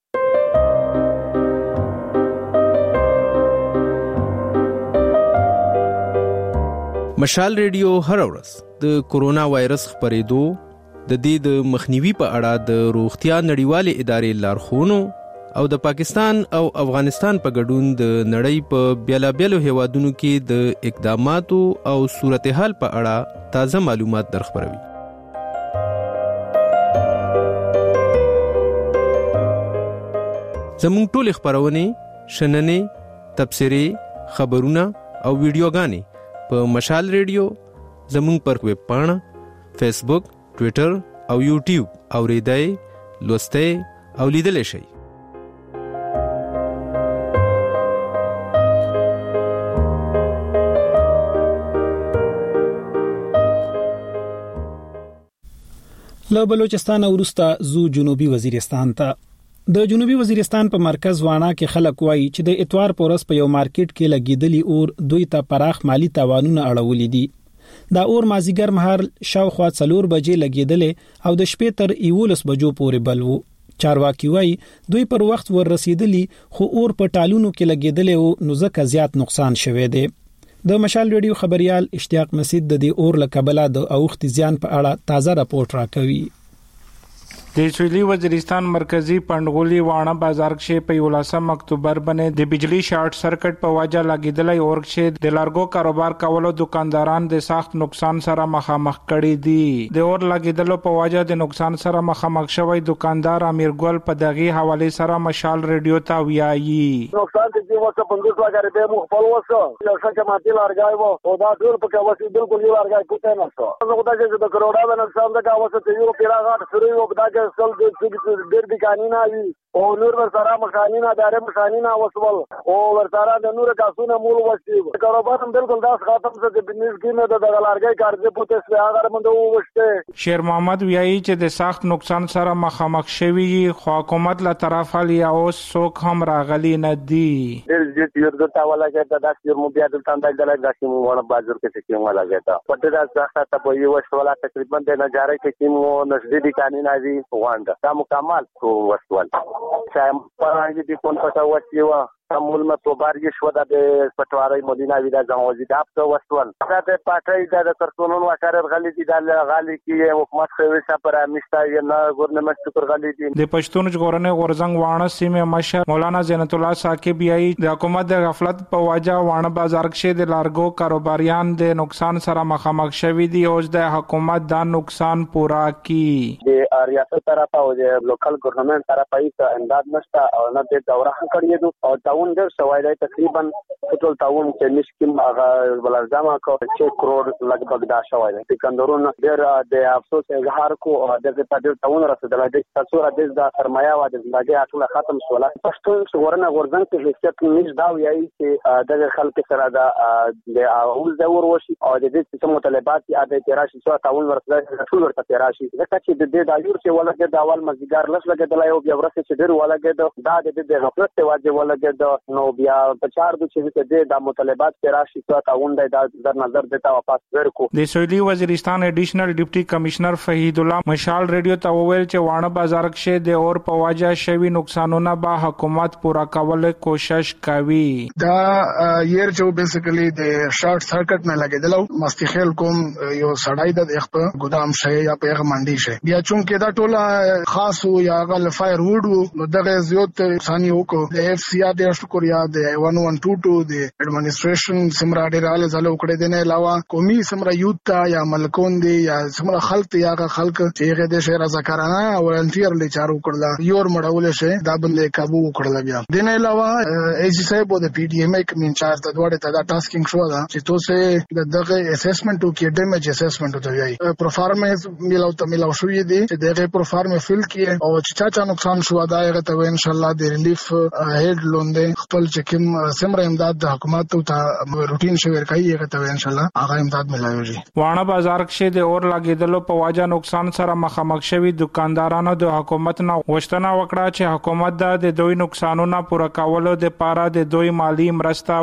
مشال ریډیو هر ورځ د کورونا وایرس خبرېدو د دې د مخنیوي په اړه د روغتیا نړیوالې ادارې لارښوونو او د پاکستان او افغانستان په ګډون د نړۍ په بیلابیلو هیوادونو کې د اقداماتو او صورتحال په اړه تازه معلومات درخبروي. زموږ ټول خبرونه شننه تبصري خبرونه او ویډیوګانې په مشال ریډیو زموږ پر ویب پاڼه فیسبوک ټوئیټر او یوټیوب اوریدای لوستای او لیدل شئ. له بلوچستان وروسته زو جنوبي وزیرستان ته. د جنوبي وزیرستان په مرکز وانا کې خلک وایي چې د اتوار پورس په یو مارکیټ کې لګیدلی اور دوی ته پراخ مالی تاوانونه اړولې دي. دا اور مازیګر مهال شاوخوا څلور بجې لګیدلې او د شپې تر یولس بجو پورې بل وو. چارواکي وایي دوی پر وخت ور رسیدلی خو اور په ټالونو کې لګیدلې او نو ځکه زیات نقصان شوه دی. د مشال ریډیو خبريال اشتیاق مسید د دې اور لکبله د اوخت زیان په اړه تازه راپورټ راکوي. د سویلي وزیرستان مرکزی پندغولي وانا بازار کې په یولسم اکتوبر باندې د بجلی شارټ سرکټ په وجه لګیدلې اور کې د لارګو کاروبار کولو دکانداران د سخت نقصان سره مخامخ کړي دي. د اور لګیدلو په وجه د نقصان سره مخامخ شوی دکاندار امیر ګل په دغه حواله سره مشال ریډیو ته ویایي. نقصان چې وسه پندوس لګره به مخبل وسه یو څه چې ماته لارګای وو او دا ټول په کې وسه بالکل یو لارګای کوته نه څه نو دا چې د کروڑا د نقصان د کاوسه ته یو پیراغات سره یو دا سل د ډېر د قانونا وی او نور ورسره مخانینا داره مخانینا وسول او ورسره د نور کاسونه مول وشي کاروبار هم بالکل دا ختم څه د بزنس کې نه د لارګي کارځه پته سه هغه مند وشته. شیر محمد ویایي چې د سخت نقصان سره مخامخ شوی خو حکومت له طرف علي او څوک هم راغلي نه دي. ډېر دې یو د تاواله کې د داسې مو بیا د تاندای د لږ داسې مو ونه بازار کې کې مو لګیتا پټه دا ځخه ته په یو وشولا تقریبا د نجاره کې کې مو نږدې دي قانونا وی وانده دا مکمل کو وشول شایم پرانګي دي کون پټه وشيوا تمول ما توبارګي شو د پټواري مدینه وی د ځاوځي د اپ وشول دا د پټای د ترڅونون وکړ غلي دي د غالي کې حکومت خوي سپر امشتا نه ګورنمنت پر غلي دي. د پښتون ژغورنې غورزنګ وانه سیمه مشر مولانا زینت الله ساکب بیاي د حکومت د غفلت په وجه وانه بازار کې د لارګو کاروباریان د نقصان سره مخامخ شوي دي او د حکومت دا نقصان پورا کی. د ریاست طرفه او د لوکل ګورنمنت طرفه یې امداد نشته او نه د دوره کړی دي او تاون ډېر شوی دی تقریبا ټول تاون چې نشکم هغه ولزمه کو چې کروڑ لګبګ دا شوی دی. سکندرون ډېر د افسوس اظهار کو او د تدیر تاون رسیدل دي تاسو را د سرمایه او د ژوندۍ ټول ختم شول. پښتون ژغورنه غورځنګ کې هیڅ نش دا ویایي چې د خلک سره دا د اول دور وشي او د دې څه مطالبات د تراشي څو تاون ورسره ټول ورته تراشي ځکه چې د دې د یور چې ولګي د اول مزګار لږ لګیدل یو بیا ورسې چې ډېر ولګي دا د دې غفلت ته واجب ولګي نو بیا په چار د چې د مطالبات تراشي څو تاون د در نظر دیتا واپس ورکو. د سویلي وزیرستان اډیشنل ډیپټي کمشنر فهید الله مشال ریډیو ته وویل چې وانه بازار کې د اور په وجه شوی نقصانونه به حکومت پورا کول کوشش کوي. دا ير چې بیسیکلی د شارټ سرکټ نه لګیدل مستخیل کوم یو سړای د خپل ګودام شي یا په منډي شي بیا چون کې دا ټوله خاص یا غل فایر وډ نو دغه زیات ثاني وکړو د اف سی ا د شکر یا د one one two two د اډمنستریشن سمرا ډیراله زله وکړې دي نه علاوه قومي سمرا یوت تا یا ملکون دي یا سمرا خلق یا خلق چې هغه د شهر رضاکارانه ولنټیر لچارو کړل یور مړول شي دا بلې قابو کړل بیا د نه علاوه ای جی صاحب د پی ډی ایم ای کمین چارج د دوړې ته دا ټاسکینګ شو دا چې توسه د دغه اسسمنټ او کې ډیمیج اسسمنټ ته وایي پرفارمنس ملو ته ملو شوې دي چې دغه پرفارمنس فل کې او چې چا نقصان شو دا هغه ته ان شاء الله د ریلیف هډ لوندې خپل چې کوم سمره امداد د حکومت ته روټین شویر کوي هغه ته ان شاء الله هغه امداد ملایوي. وانه بازار کې د اور لګیدلو په وجه نقصان سره مخامخ شوی دکاندارانو د حکومت نه غوښتنه وکړه چې حکومت د دوی نقصانونه پوره کولو د پاره د دوی مالی مرسته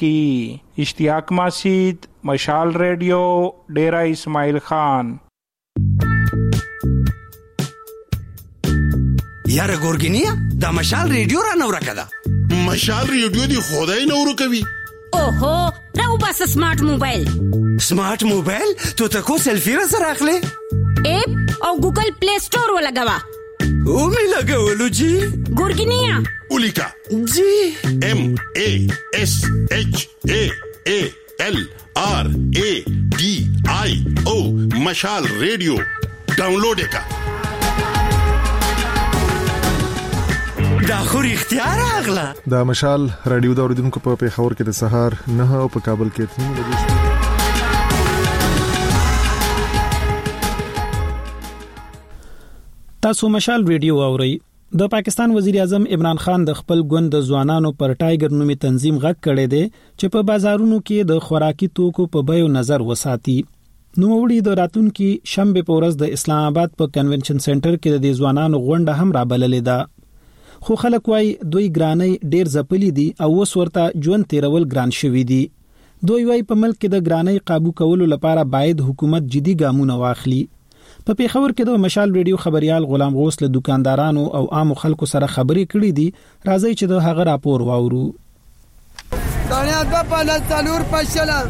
وکړي. اشتیاق مسید مشال ریډیو ډیرا اسماعیل خان. یاره ګورګینیا دا مشال ریډیو را نو راکړه مشال ریډیو دی خدای نو ورکوي. اوهو راو بس سمارټ موبایل سمارټ موبایل تو تکو سیلفی را سره اخلي اپ او ګوګل پلی سٹور ولګوا او می لګولو جی ګورګینیا اولیکا جی ام ا اس اچ ا ا ال آر ا ډي آی او مشال ریډیو ډاونلوډ کا دا خو رښتیا راغله. د مشال رادیو د اوریدونکو په پیښور کې د سهار نه او په کابل کې تنو بجې. تاسو مشال ریډیو اورئ. د پاکستان وزیر اعظم عمران خان د خپل ګوند د ځوانانو پر ټایګر نومي تنظیم غږ کړی دی چې په بازارونو کې د خوراکي توکو په بیو نظر وساتي. نوموړي د راتلونکي شنبه په ورځ د اسلام آباد په کنونشن سنټر کې د ځوانانو غونډه هم رابللې ده. خو خلک وايي دوی ګرانۍ ډیر ځپلې دي او اوس ورته ژوند تیرول ګران شوي دي. دوی وايي په ملک کې د ګرانۍ قابو کولو لپاره باید حکومت جدي ګامونه واخلي. په پیښور کې د مشال ریډیو خبريال غلام غوث له دکاندارانو او عام خلکو سره خبرې کړې دي. راځي چې د هغه راپور واورو. دنیا په پاله څلور پښلا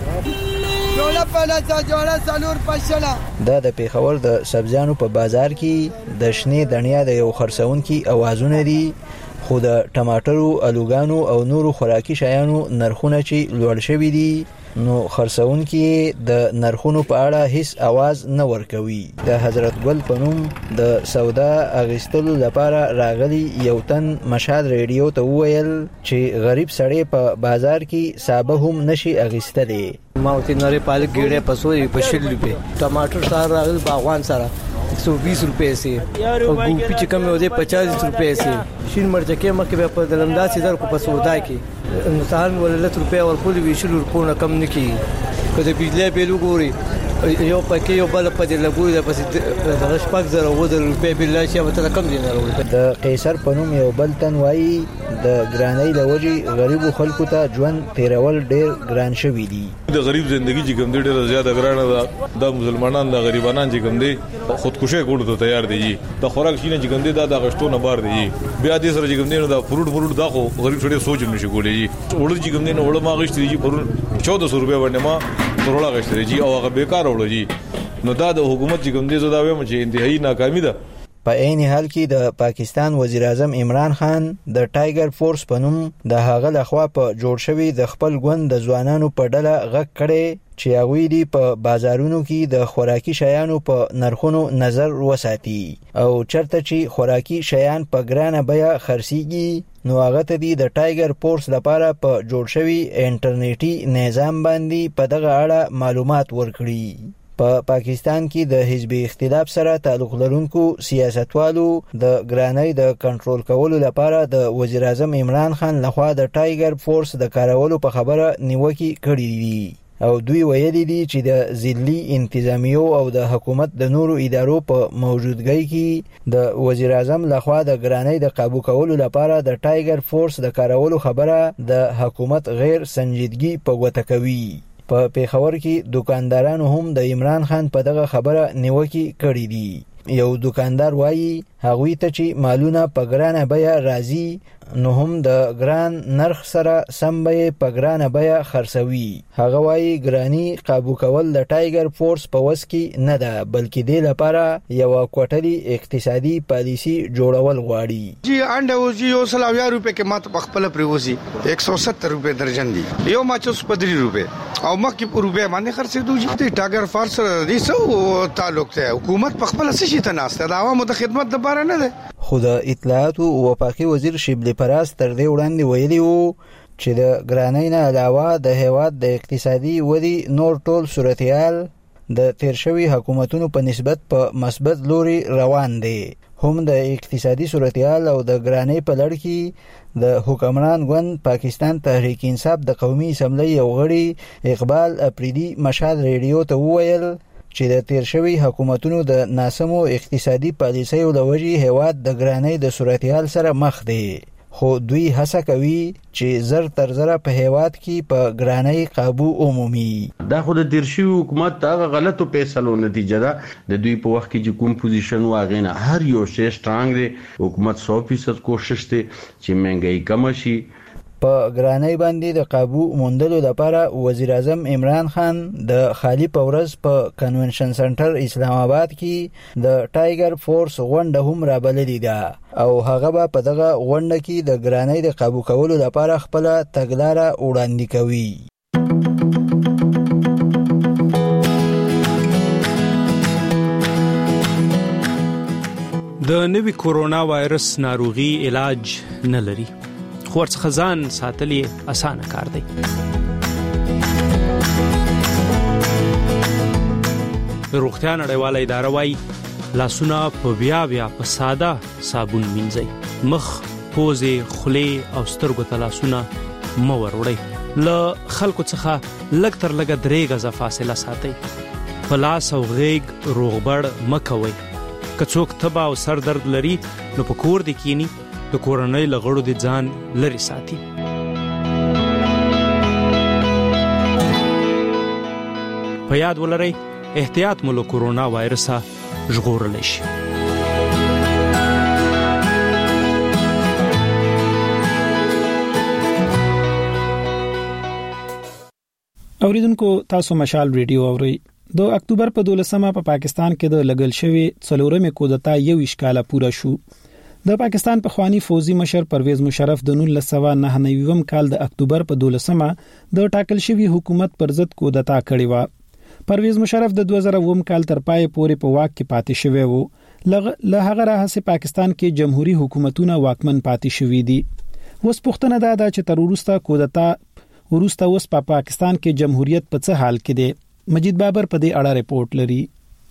جوړه پاله جوړه څلور پښلا. دا د پیښور د سبزیانو په بازار کې د شنې دنیا د یو خرڅون کې اوازونه دي. خو د ټماټرو، الوګانو او نورو خوراکي شیانو نرخونه چې لوړ شوي دي نو خرڅون کې د نرخونو په اړه هیڅ आवाज نه ورکوي. د حضرت ګل پنوم د سودا اغستلو لپاره راغلي یو تن مشال ریډیو ته وویل چې غریب سړی په بازار کې سابه هم نشي اغستلی. ما وتی نری پالک ګیړه پسوي په شل روپے ټماټر سره راغل باغوان سره एक सौ बीस रुपए से और गोपी चिकन में होते पचास रुपए से शीन मर्च के मक्के पे दलमदा सीधर को पसोदा की इंसान वाले रुपए और कुल बीस रुपए कम नहीं की कदे बिजली बिल गोरी یو پکې یو بل په دې لګوي د پسې د شپږ زره و د روپې بل شي مته کم دي نه وروړي. د قیصر پنوم یو بل تن وایي د ګرانۍ لوجي غریبو خلکو ته ژوند تیرول ډېر ګران شوی دي. د غریب ژوندۍ چې کوم ډېر زیاته ګرانه ده. د مسلمانان د غریبانان چې کوم دي خودکشي کولو ته تیار دي. د خوراک شینه چې کوم دي دا د غشتو نه بار دي. بیا دې سره چې کوم دي نو دا فروټ فروټ دا خو غریب شړې سوچ نشي کولای. وړل چې کوم دي نو وړل ما غشتي دي پرون چودہ سو روپے باندې ما وړل غشتي دي او هغه بیکار وړل نو دا د حکومت چې کوم دي زدا وایم چې انتهایی ناکامي ده. په عین حال کې د پاکستان وزیر اعظم عمران خان د ټایګر فورس په نوم د هغه لخوا په جوړ شوی د خپل ګوند د ځوانانو په ډله غږ کړي چې هغوی دي په بازارونو کې د خوراکي شیانو په نرخونو نظر وساتي او چرته چې خوراکي شیان په ګرانه بیه خرڅيږي نو هغه ته دي د ټایګر فورس لپاره په جوړ شوی انټرنیټي نظام باندې په دغه اړه معلومات ورکړي. په پا پاکستان کې د حزب اختلاف سره تعلق لرونکو سیاستوالو د ګرانۍ د کنټرول کولو لپاره د وزیر اعظم عمران خان لخوا د ټایګر فورس د کارولو په خبره نیوکې کړې دي او دوی ویلي دي چې د ضلعي انتظامیو او د حکومت د نورو ادارو په موجودګۍ کې د وزیر اعظم لخوا د ګرانۍ د قابو کولو لپاره د ټایګر فورس د کارولو خبره د حکومت غیر سنجیدګي په ګوته کوي. په پیښور کې دکاندارانو هم د عمران خان په دغه خبره نیوکې کړې دي. یو دکاندار وایي هغوی ته چې مالونه په ګرانه بیه راځي نو هم د ګران نرخ سره سم به په ګرانه بیه خرڅوي. هغه وایي ګرانی قابو کول د ټایګر فورس په وس کې نه ده بلکې د لپاره یو کوټلي اقتصادي پالیسی جوړول غواړي. جی انډه وزي یو سل اویا روپے کې ماته خپل پریوزي एक सौ सत्तर روپے درجن دي یو ماچوس پدری روپے او مکه په روپے باندې خرڅې دوی چې ټایګر فورس دې سو تعلق ته حکومت په خپل څه شي تناسته د عوامو د خدمت لپاره نه ده. خو د اطلاعات او وفاقي وزیر شبلی پراس تر دې وړاندې ویلي وو چې د ګرانۍ نه علاوه د هیواد د اقتصادي ودی نور ټول صورتحال د تیر شوی حکومتونو په نسبت په مثبت لوري روان دي. هم د اقتصادي صورتحال او د ګرانۍ په لړ کې د حکمران ګوند پاکستان تحریک انصاف د قومي اسمبلی یو غړي اقبال اپریدي مشال ریډیو ته وویل چې د تیر شوی حکومتونو د ناسمو اقتصادي پالیسیو له وجې هیواد د ګرانۍ د صورتحال سره مخ دی. خو دوی هڅه کوي چې زر تر زره په هیواد کې په ګرانۍ قابو عمومي. دا خو د تیر شوی حکومت هغه غلطو فیصلو نتیجه ده. د دوی په وخت کې چې کوم پوزیشن واغې نه هر یو شی سټرانګ دی. حکومت سو فیصد کوشش دی چې مهنګي کم شي. په ګرانۍ باندې د قابو موندلو لپاره وزیر اعظم عمران خان د خالی پورز په کنونشن سنټر اسلام آباد کې د ټایګر فورس غونډه هم رابللې ده او هغه به په دغه غونډه کې د ګرانۍ د قابو کولو لپاره خپل تګلارې وړاندې کوي. د نوي کورونا وایرس ناروغي علاج نه لري، خو ورڅخه ځان ساتل یې اسانه کار دی. روغتیا نړیواله اداره وايي لاسونه په بیا بیا په ساده صابون مینځئ. مخ، پوزې، خولې او سترګو ته لاسونه مه وروړئ. له خلکو څخه لږ تر لږه درې غزه فاصله ساتئ. په لاس او غېږ روغبړ مه کوئ. که څوک تبه او سر درد لري نو په کور دې کینی، د کورنۍ له غړو دې ځان لرې ساتي. په یاد ولرئ احتیاط مو له کورونا وایرسه ژغورلی شي. اوریدونکو تاسو مشال ریډیو اورئ. د اکتوبر په دولسمه په پاکستان کې د لګل شوی څلورمې کودتا یو اشکاله پوره شو. د پاکستان پخوانی فوجي مشر پرویز مشرف د نولس سوه نهه نوي کال د اکتوبر په دولسمه د ټاکل شوی حکومت پر ضد کودتا کړې و. پرویز مشرف د دوه زره اووه کال تر پای پورې په واک کې پاتې شوی و. له هغه راهیسې پاکستان کې جمهوریت حکومتونه واکمن پاتې شوي دي. اوس پوښتنه ده چې تر وروسته کودتا وروسته اوس په پا پاکستان کې جمهوریت په څه حال کې دی؟ مجید بابر په دې اړه رپورټ لري.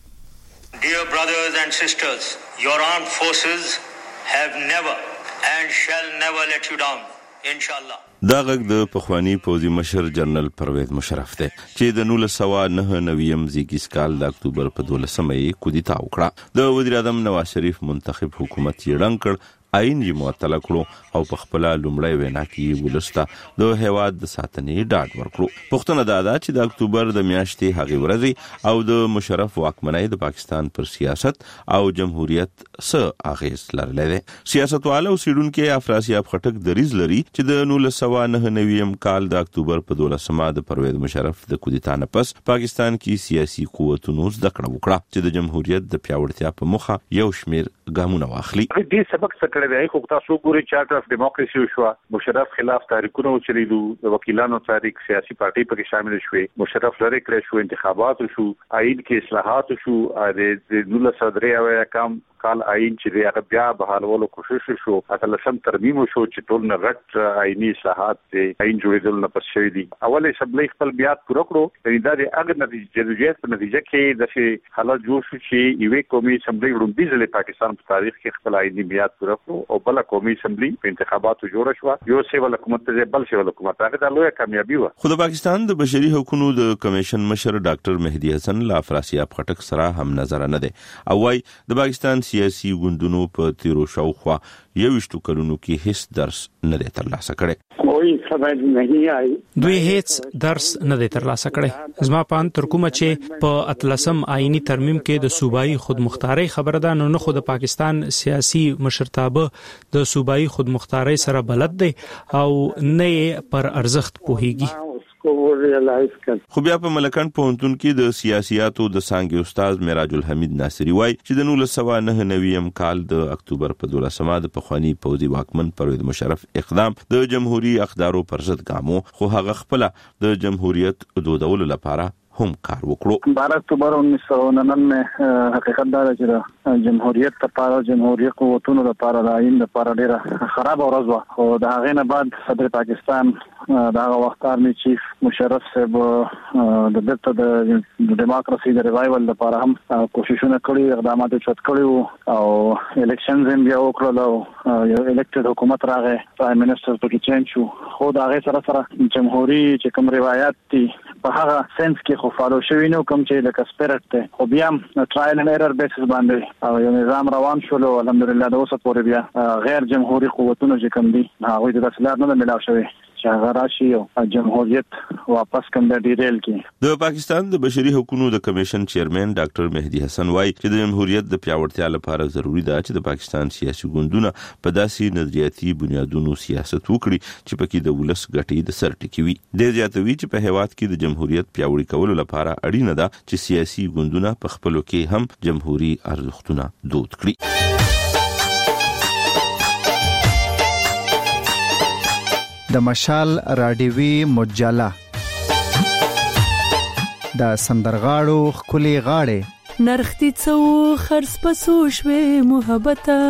Dear brothers and sisters, your armed forces have never and shall never let you down, inshallah. دا غږ د پخوانی پوځي مشر جنرال پرویز مشرف دی چې د نولس سوه نهه نوي زیږدیز کال د اکتوبر په دولسمه یې کودتا وکړه. د وزیر اعظم نواز شریف منتخب حکومت یې ړنګ کړ، آئین یې معطل کړو او په خپل لومړی وینا کې ولسته د هیواد د ساتنې ډاډ ورکړو. پوښتنه دا ده چې د اکتوبر د میاشتې هغې ورځې او د مشرف واکمنۍ د پاکستان پر سیاست او جمهوریت څه اغیز لرلی دی. سیاستوال او څېړونکي افراسیاب خټک دریځ لري چې د نولس سوه نهه نوي کال د اکتوبر په دولسمه د پرویز مشرف د کودتا نه پس پاکستان کې سیاسي قوتونو زده کړه وکړه چې د جمهوریت د پیاوړتیا په موخه یو شمیر ګامونه واخلي. دې سبق څه کړی دی؟ خو تاسو ګورئ چارټر اف ډیموکراسي وشوه، مشرف خلاف تحریکونه وچلیدو، د وکیلانو تحریک، سیاسي پارټۍ پکې شامل شوې، مشرف لرې کړی شو، انتخابات وشو، آئین کې اصلاحات وشو، د نولس سوه درې اویا کال کال آئین چې دی هغه بیا بحالولو کوشش شو، اتلسم ترمیم شو چې ټول نه غټ آئیني اصلاحات دی آئین جوړېدل نه پس شوي دي. اول اسمبلی خپل بیات پوره کړو، یعنې دا د هغه نتیجه جدوجہد په نتیجه کې داسې حالت جوړ شو چې یوې قومي اسمبلی لومړي ځل پاکستان په تاریخ کې خپل آئیني بیات پوره کړو او بله قومي اسمبلی په انتخاباتو جوړه شوه. یو سیول حکومت ته بل سیول حکومت، هغه د لویه کامیابي وه. خو د پاکستان د بشري حقوقو د کمیشن مشر ډاکټر مهدي حسن له افراسیاب خټک سره هم نظر نه دی او وايي د پاکستان سیاسي ګوندونو په تیرو شاوخوا یویشتو کلونو کې هیڅ درس نه دی ترلاسه کړی. دوی هیڅ درس نه دی ترلاسه کړی. زما په اند تر کومه چې په اتلسم آئینی ترمیم کې د صوبایي خودمختارۍ خبره ده، نو نه خو د پاکستان سیاسي مشرتابه د صوبایي خودمختارۍ سره بلد دی او نه پر ارزښت پوهیږي. خو بیا په ملکان پوهنتون کې د سیاسياتو د څانګې استاد معراج الحمید ناصری وایي چې د نولس سوه نهه نوي کال د اکتوبر په دولسمه د پخوانی پوځي واکمن پرویز مشرف اقدام د جمهوریت اقدارو پر ضد ګامو، خو هغه خپل د جمهوریت دودولو لپاره هم کار وکړو. بارہ اکتوبر انیس سو ننانوے حقیقت دا چې د جمهوریت لپاره جمهوریت قوتونو لپاره د آئین لپاره ډیره خراب ورځ وه، خو د هغې نه بعد صدر پاکستان د هغه وخت آرمي چیف مشرف صاحب د بیرته د ډیموکراسي د ریوایول لپاره هم کوششونه کړي، اقدامات یې چت کړي وو او الیکشنز هم بیا وکړل او یو الیکټډ حکومت راغی، پرایم منسټر پکې چینج شو. خو د هغې سره سره جمهوري چې کوم روایات دي په هغه سنس کې خو فالو شوي نه کوم چې لکه سپیرټ دی، خو بیا هم ټرایل اینډ ایرر بیسس باندې او یو نظام روان شول او الحمدلله د اوسه پورې بیا غیر جمهوري قوتونه چې کوم دي هغوی ته داسې لار نه ده میلاو شوې چې هغه راشي او جمهوریت واپس کوم د ډیریل کې. د پاکستان د بشري حقوقو د کمیشن چیرمن ډاکټر مهدي حسن وایي چې د جمهوریت د پیاوړتیا لپاره ضروری ده چې د پاکستان سیاسي ګوندونه په داسې نظریاتي بنیادونو سیاست وکړي چې پکې د ولس ګټې د سر ټکي وي. د زیاتوي چې په هیواد کې د جمهوریت پیاوړي کولو لپاره اړینه ده چې سیاسي ګوندونه په خپلو کې هم جمهوریت ارزښتونه دود کړي. د مشال راډیوي مجله د سندرغاړو خولي غاړې نرختی څو خرڅ پسو شوې محبته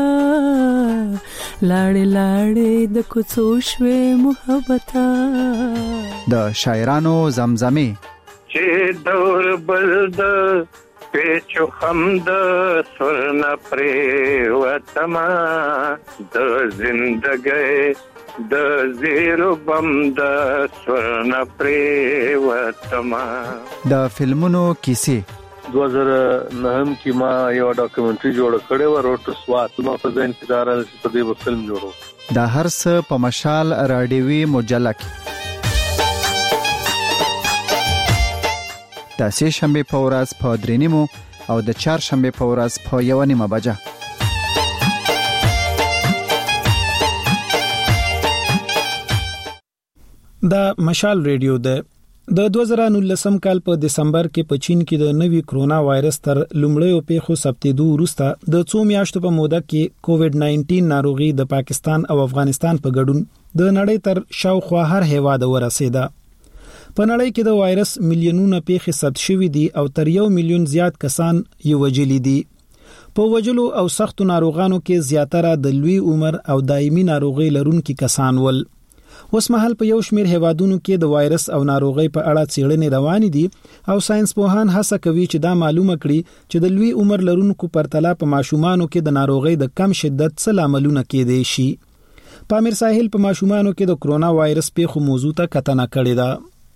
لاړې لاړې د کوڅو شوې محبته. د شاعرانو زمزمه چې دور بل د پیچو خم د سرنا پرې وتما د زندګۍ د زیرو بم د سرنا پرې وتما. د فلمونو کیسې دو هزار نهم کې ما یو ډاکومنټري جوړ کړې و روټ ټو سوات. ما په ځین کې دار په دې فلم جوړو. د هر څه په مشال رادیوي مجله کې د سه شنبه په ورځ په درې نیمو او د چهار شنبه په ورځ په یو نیمه بجه. د مشال ریډیو د د دوه زره نولسم کال په دسمبر کې په چین کې د نوي کرونا وایرس تر لومړیو پیښو ثبتېدو وروسته د څو میاشتو په موده کې کووډ نایزده ناروغي د پاکستان او افغانستان په ګډون د نړۍ تر شاوخوا هر هیواد ورسېده. په نړۍ کې د وایرس میلیونونه پیښې ثبت شوې دي او تر یو میلیون زیات کسان یې وژلي دي. په وژلو او سختو ناروغانو کې زیاتره د لوی عمر او دایمي ناروغي لرونکي کسان ول. اوس مهال په یو شمېر هیوادونو کې د وایرس او ناروغي په اړه څېړنې روانې دي او ساينس پوهان هڅه کوي چې دا معلومه کړي چې د لوی عمر لرونکو پرتله په ماشومانو کې د ناروغي د کم شدت څه لاملونه کېدای شي. پامیر ساحل په ماشومانو کې د کرونا وایرس پیښو موضوع ته کتنه کړې ده.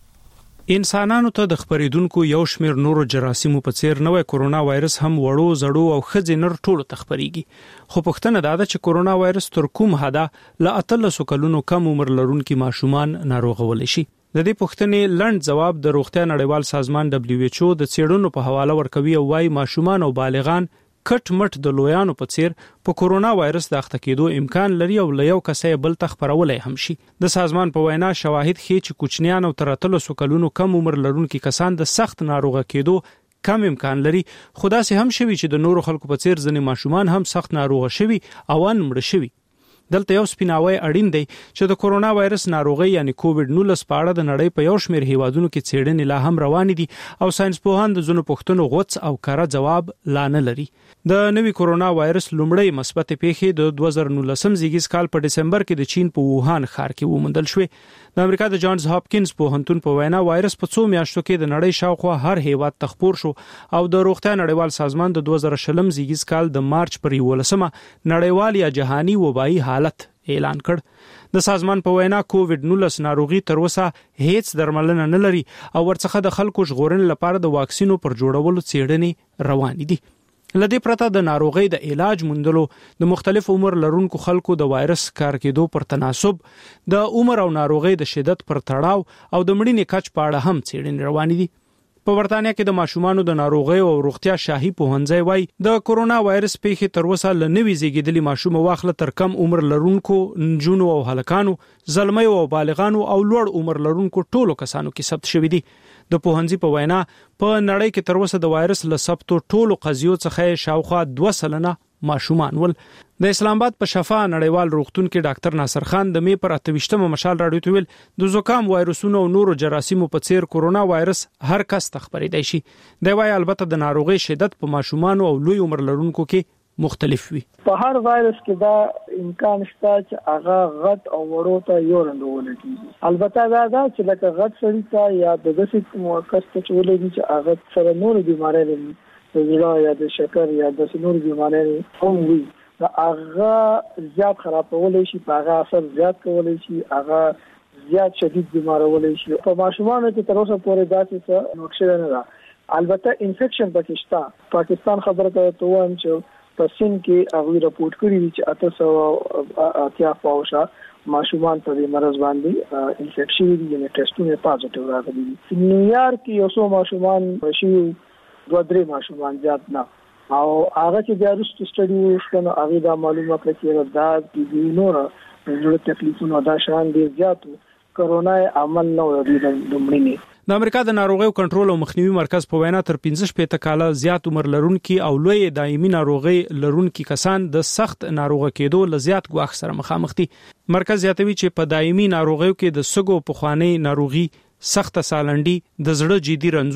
انسانانو ته د خپریدونکو یو شمیر نورو جراثیمو په څیر نوې کرونا وایرس هم وړو زړو او خځینر ټولو ته خپريږي. خو پښتنه دا ده چې کرونا وایرس تر کوم حدا ل اتلسو کلونو کم عمر لرونکي ماشومان ناروغول شي. د دې پوښتنې لنډ جواب د روغتیا نړیوال سازمان دبليو ایچ او د څېړنو په حواله ورکوي او وايي ماشومان او بالغان کټ مټ د لویانو په څیر په کرونا وایرس د اخته کېدو امکان لري او له یو کسې بل ته خپرولای هم شي. د سازمان په وینا شواهد ښيي چې کوچنیان او تر اتلسو کلونو کم عمر لرونکي کسان د سخت ناروغه کېدو کم امکان لري. خو داسې هم شوي چې د نورو خلکو په څیر ځینې ماشومان هم سخت ناروغه شوي او ان مړه شوي. دلته یو سپیناوی اړین دی چې د کرونا وایرس ناروغي یعنی کووډ نولس په اړه د نړۍ په یو شمېر هیوادونو کې څېړنې لا هم روانې دي او ساينس پوهان د ځینو پوښتنو غوڅ او کره جواب لا نه لري. د نوي کرونا وایرس لومړی مثبت پیښې د دوه زره نولسم زیږیز کال په دسمبر کې د چین په ووهان ښار کې وموندل شوې. د امریکا د جانز هاپکینز پوهنتون په وینا وایرس په څو میاشتو کې د نړۍ شاوخوا هر هیواد ته خپور شو او د روغتیا نړیوال سازمان د دوه زره شلم زیږیز کال د مارچ پر یولسمه نړیوال یا جهاني وبایي حالت اعلان کړ. د سازمان په وینا کووډ نولس ناروغي تر اوسه هیڅ درملنه نه لري او ورڅخه د خلکو ژغورنې لپاره د واکسینو پر جوړولو څېړنې روانې دي. لدې پرته د ناروغي د علاج موندلو د مختلف عمر لرونکو خلکو د وایرس کار کېدو پر تناسب د عمر او ناروغي د شدت پر تړاو او د مړینې کچ په اړه هم څېړنې روانې دي. په برتانیا کې د ماشومانو د ناروغي او روغتیا شاهي پوهنځي وای د کرونا وایرس پیښې تر اوسه ل نوي زیږیدلي ماشوم واخله تر کم عمر لرونکو نجونو او هلکانو زلمیو او بالغانو او لوړ عمر لرونکو ټولو کسانو کې ثبت شوې دي. د پوهنځي په وینا په نړۍ کې تر اوسه د وایرس له ثبتو ټولو قضیو څخه شاوخوا دوه سلنه ماشومان ول. د اسلام آباد په شفا نړیوال روغتون کې ډاکټر ناصر خان د می پر اتويشتمه مشال راډیو ته ویل د زکام وایرسونو او نورو جراثیمو په څیر کرونا وایرس هر کس تخپریدای شي. د وای البته د ناروغي شدت په ماشومان او لوی عمر لرونکو کې مختلف وي. په هر وایرس کې دا امکان شته چې هغه غټ او وړو ته یو رندول کیږي. البته دا دا چې لکه غټ سړی ته یا د داسې موکس ته چولې دي چې هغه سره نور بیماری لري د زړه یا د شکر یا د نور بیماری هم وي دا هغه زیات خرابولای شي په هغه اثر زیات کولای شي هغه زیات شدید بیمارولای شي. په ماشومانو کې تر اوسه پورې داسې څه نقشه نه ده. البته انفیکشن پکې شته. پاکستان خبره ته وایم چې په سین کې هغه رپورټ کړی چې اته سوه اتیا فاوشه ماشومان په دې مرض باندې انفیکشن دي یعنی ټیسټونه پازیټیو راغلي دي. نیویارک کې یو څو ماشومان شي دوه درې ماشومان زیات نه او هغه چې بیا وروسته سټډي وشکنه هغه دا معلومه کړه چې دا د نور د تکلیفونو دا شان ډیر زیاتو کرونا عمل نه ورې د مړینې. د امریکا د ناروغیو کنټرول او مخنیوي مرکز په وینا تر پنځه شپږ کاله زیات عمر لرونکي او لوی دایمي ناروغي لرونکي کسان د سخت ناروغه کېدو له زیات ګواښ سره مخامخ دي. مرکز زیاتوي چې په دایمي ناروغیو کې د سګو پخوانی ناروغي، سخت سالنډي، د زړه جدي رنځونه،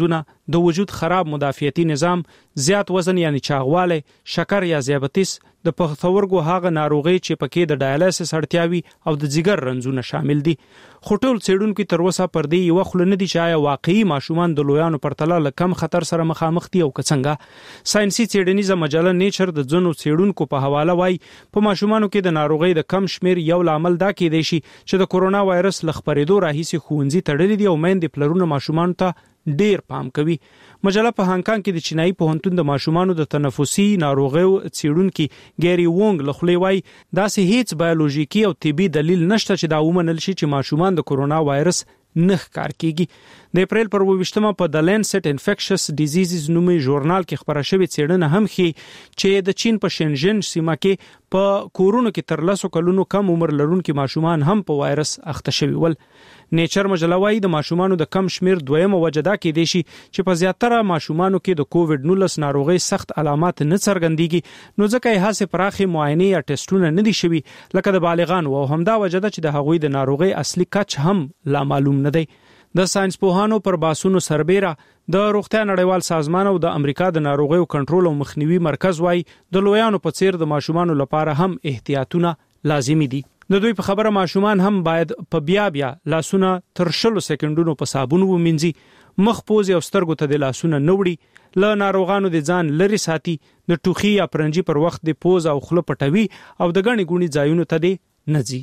د وجود خراب مدافعتي نظام، زیات وزن یعنی چاغوالی، شکر یا ذیابیطس، د پښتورګو هغه ناروغي چې پکې د ډایالیسس اړتیاوي او د ځیګر رنځونه شامل دي. خو ټول څېړونکو تر اوسه پر دې یوه خوله نه دي چې آیا واقعي ماشومان د لویانو پرتله له کم خطر سره مخامخ دي او که څنګه. ساینسي څېړنیزه مجله نیچر د ځینو څېړونکو په حواله وایي په ماشومانو کې د ناروغۍ د کم شمیر یو لامل دا کېدای شي چې د کورونا وایرس له خپرېدو راهیسې ښوونځي تړلي دي او میندې پلرونه ماشومانو ته ډیر پام کوي. مجله په هانګ کانګ کې د چینایي پوهنتون د ماشومانو د تنفسي ناروغیو څېړونکي ګیری وونګ له خولې وایي داسې هیڅ بایولوژیکي او طبي دلیل نشته چې دا ومنل شي چې ماشومان د کورونا وایرس نه ښکار کیږي. د اپریل پر اوویشتمه په د لینسټ انفیکشس ډیزیزز نومي ژورنال کې خبره شوې څېړنه هم ښیي چې د چین په شنژن سیمه کې په کورونو کې تر لسو کلونو کم عمر لرونکي ماشومان هم په وایرس اخته شوي ول. نیچر مجله وایي د ماشومانو د کم شمیر دویمه وجه دا کېدای شي چې په زیاتره ماشومانو کې د کووډ نولس ناروغۍ سخت علامات نه څرګندېږي، نو ځکه یې هڅې پراخې معاینې یا ټیسټونه نه دي شوي لکه د بالغانو، او همدا وجه ده چې د هغوی د ناروغۍ اصلي کچ هم لا معلوم نه دی. د ساينس پوهانو پر باسونو سربېره د روغتیا نړیوال سازمان او د امریکا د ناروغیو کنټرول او مخنیوي مرکز وایي د لویانو په څیر د ماشومانو لپاره هم احتیاطونه لازمي دي. د دوی په خبره ماشومان هم باید په بیا بیا لاسونه تر شلو سکندونو په صابون ومینځي، مخ پوزې او سترګو ته د لاسونه نه وړي، له ناروغانو د ځان لرې ساتي، د ټوخي یا پرنجي پر وخت د پوز او خوله پټوي او د ګڼې ګوڼې ځایونو ته د نه ځي.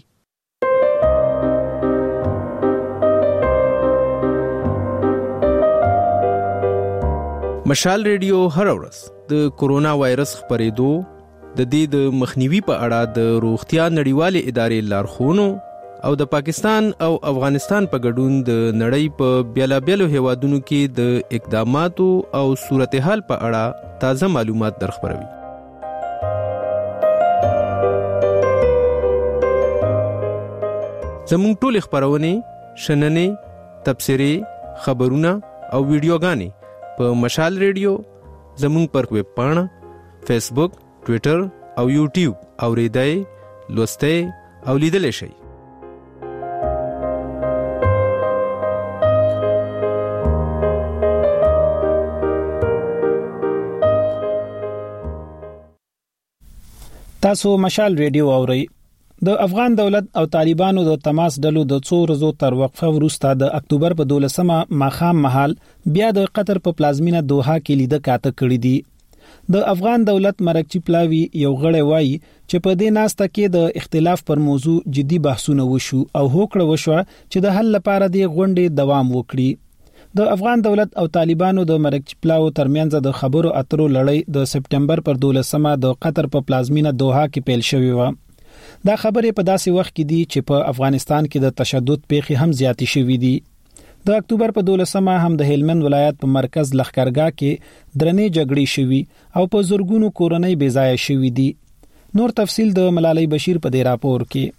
مشال ریډیو هر ورځ د کورونا وایرس خپرېدو، د دې د مخنیوي په اړه د روغتیا نړیوالې ادارې لارښوونو او د پاکستان او افغانستان په ګډون د نړۍ په بیلابیلو هیوادونو کې د اقداماتو او صورتحال په اړه تازه معلومات درخبروي. زموږ ټولې خپرونې، شننې، تبصرې، خبرونه او ویډیوګانې په مشال ریډیو، زموږ پر ویب پاڼه، فیسبوک، ټویټر او یوټیوب اوریدای، لوستای او لیدلای شئ. تاسو مشال ریډیو اورئ. د افغان دولت او طالبانو د تماس ډلو د څو ورځو تر وقفه وروسته د اکتوبر په دولسمه ماښام مهال بیا د قطر په پلازمینه دوحه کې لیده کاته کړې دي. د افغان دولت مرکچی پلاوی یو غړی وایي چې په دې ناسته کې د اختلاف پر موضوع جدي بحثونه وشو او هوکړه وشوه چې د حل لپاره د غونډې دوام وکړي. د افغان دولت او طالبانو د مرکچی پلاو ترمنځ د خبرو اترو لړۍ د سپټمبر پر دولسمه د قطر په پلازمینه دوحه کې پیل شوې و. دا خبرې په داسې وخت کې دي چې په افغانستان کې د تشدد پیښې هم زیاتې شوې دي. د اکتوبر په دولسمه هم د هلمند ولایت په مرکز لخکرګاه کې درنې جګړې شوې او په زورګونو کورنۍ بې ځایه شوې دي. نور تفصیل د ملالۍ بشیر په دې راپور کې.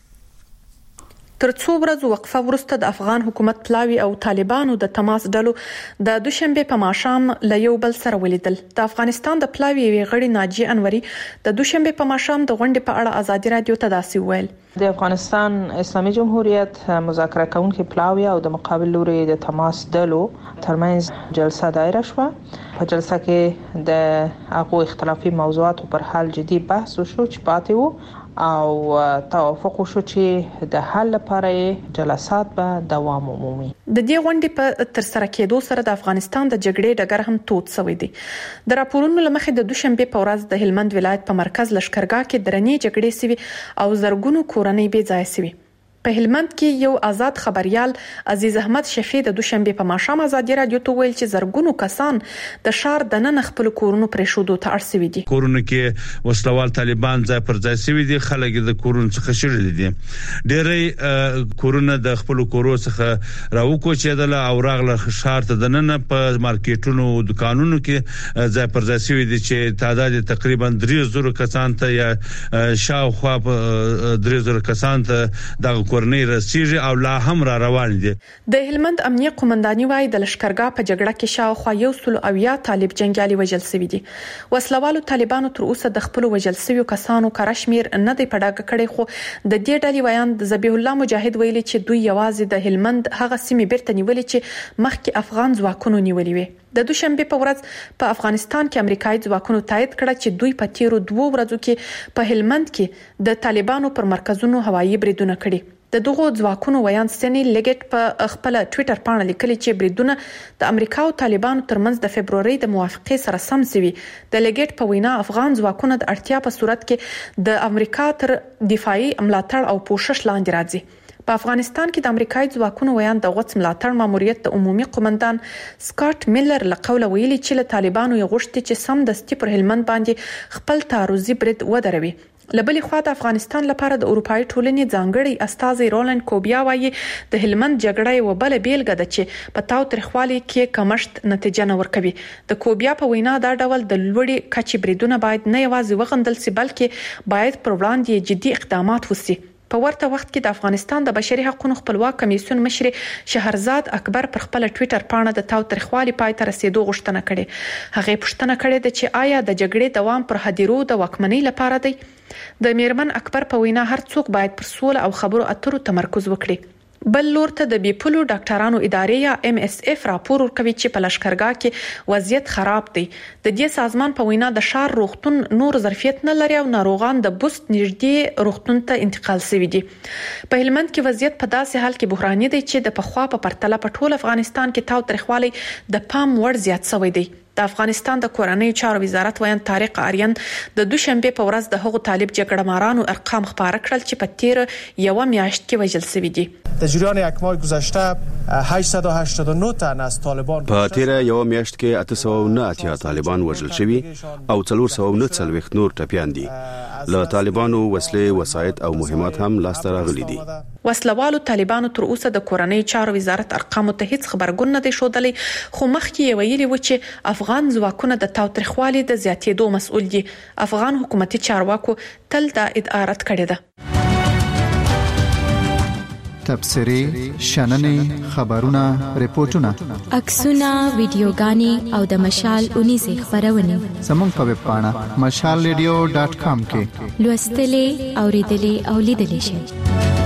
تر څو ورځې وقفه وروسته د افغان حکومت پلاوی او طالبانو د تماس ډلو د دوشنبه په ماښام له یو بل سره ولیدل. د افغانستان د پلاوی غړي ناجی انوري د دوشنبه په ماښام د غونډې په اړه ازادي رادیو ته داسې ویل: د افغانستان اسلامي جمهوریت مذاکره کوونکي پلاوی او د مقابل لوري د تماس ډلو ترمنځ جلسه دایره شوه. په جلسه کې د هغو اختلافي موضوعاتو پر حل جدي بحث وشو چې پاتې وو او توافق وشو چې د حل لپاره جلسات به دوام ومومي. د دې غونډې په تر سره کېدو سره د افغانستان د جګړې ډګر هم تود شوی دی. د راپورونو لمخې د دوشنبه په ورځ د هلمند ولایت په مرکز لشکرګاه کې درنې جګړې سوي او زرګونو کورنۍ بې ځای سوي. په هلمند کې یو آزاد خبريال عزیز احمد شفیع د دوشنبه په ماښام ازادي رادیو ته ویل چې زرګونو کسان د شهر د نن خپل کورونو پرې شودو ته اړ سوي دي. کورونه کې وسلوال طالبان ځای پر ځای سوي دي، خلک د کورونو څخه شړل دي. ډېرې کورونه د خپل کورو څخه راوکوچېدل او راغله شهر ته د نن په مارکیټونو او دکانونو کې ځای پر ځای سوي دي چې تعداد تقریبا درې زره کسان ته یا شاوخوا درې زره کسان ته د کورنۍ رسیږي او لا هم را روان دي. د هلمند امنیه قومنداني وايي د لشکرګاه په جګړه کې شاوخوا یو سل او یا طالب جنگیالي وژل شوي دي. وسلوالو طالبانو تر اوسه د خپل وژل شویو کسانو کرشمیر نه دی پډاګه کړي، خو د دې ډلې ویان د ذبیح الله مجاهد ویلي چې دوی یوازې د هلمند هغه سیمې بیرته نیولې چې مخکې افغان ځواکونو نیولې وي. د دوشنبه په ورځ په افغانستان کې امریکایي ځواکونو تایید کړه چې دوی په تیرو دوه ورځو کې په هلمند کې د طالبانو پر مرکزونو هوایي بریدونه کړي. د دغو ځواکونو ویان سنی لګټ په خپل ټوئیټر باندې لیکلي چې بریدونه د امریکا او طالبانو ترمنځ د فبرवरी د موافقې سره سم سوي. د لګټ په وینا افغان ځواکونه د اړتیا په صورت کې د امریکا تر دفاعي ملاتړ او پوښښ لاندې راځي. په افغانستان کې د امریکایي ځواکونو ویان د غوڅ ملاتړ ماموریت د عمومي قومندان سکاټ میلر له قوله ویلي چې له طالبانو یې غوښتي چې سم دستي پر هلمند باندې خپل تعرضي برید ودروي. لبلې خوا د افغانستان لپاره د اروپאי ټولنې ځانګړي استازي رولند کوبیا وایي د هلمند جګړه یو بل بیلګه ده چې په تاو ترخوالي کې کمشت نتیجه نه ورکوي. د کوبیا په وینا دا ډول د لوړې کچې بریدونه باید نه یوازې وغندل سي بلکې باید پر وړاندې جدي اقدامات وشي. په ورته وخت کې د افغانستان د بشري حقوقو خپلواک کمیسیون مشر شهرزاد اکبر پر خپل ټوئیټر باندې د تاو ترخوالي پای ته رسیدو غوښتنه کړې. هغه پوښتنه کړې ده چې آیا د جګړې دوام پر هدیرو د واکمنۍ لپاره دی؟ د میرمن اکبر په وینا هر څوک باید پر سوله او خبرو اترو تمرکز وکړي. بل لور ته د بیپولو ډاکټرانو ادارې یا ام اس اف راپور ورکوي چې په لشکرګاه کې وضعیت خراب دی. د دې سازمان په وینا د شار روغتون نور ظرفیت نه لري او ناروغان د بوست نږدې روغتون ته انتقال شوي دي. په هلمند کې وضعیت په داسې حال کې بحراني دی چې د پخوا په پرتله په ټول افغانستان کې تاو ترخوالي د پام وړ زیات شوی دی. د افغانستان د کورنۍ چارو وزارت ویان طارق آریان د دوشنبه په ورځ د هغو طالب جګړه مارانو ارقام خبره کړل چې په تیر یو میاشت کې وژل شوي دي. در جریان یک ماه گذشته هشتصد و هشتاد و نه تن از طالبان په تیر یو میاشت کې اته سوه و نه اتیا طالبان وژل شوي او څلور سوه و نه څلوېښت نور ټپیان دي. له طالبانو وسلې وسایط او مهمات هم لاسته راغلي دي. وسلوالو طالبانو تر اوسه د کورنۍ چارو وزارت ارقام ته هیڅ خبرګون نه دی شودلی، خو مخکې یې ویلي و چې افغان ځواکونه د تاوتریخوالي د زیاتېدو مسؤل دي. افغان حکومتي چارواکو تل دا ادعا رد کړې ده. تبصرې، شننې، خبرونه، ریپورتونه، عکسونه، ویډیوګانې او د مشال اونیزې خبرونه زموږ په ویب پاڼه مشال ریډیو ډاټ کام کې لوستلې، اوریدلې او لیدلې شئ.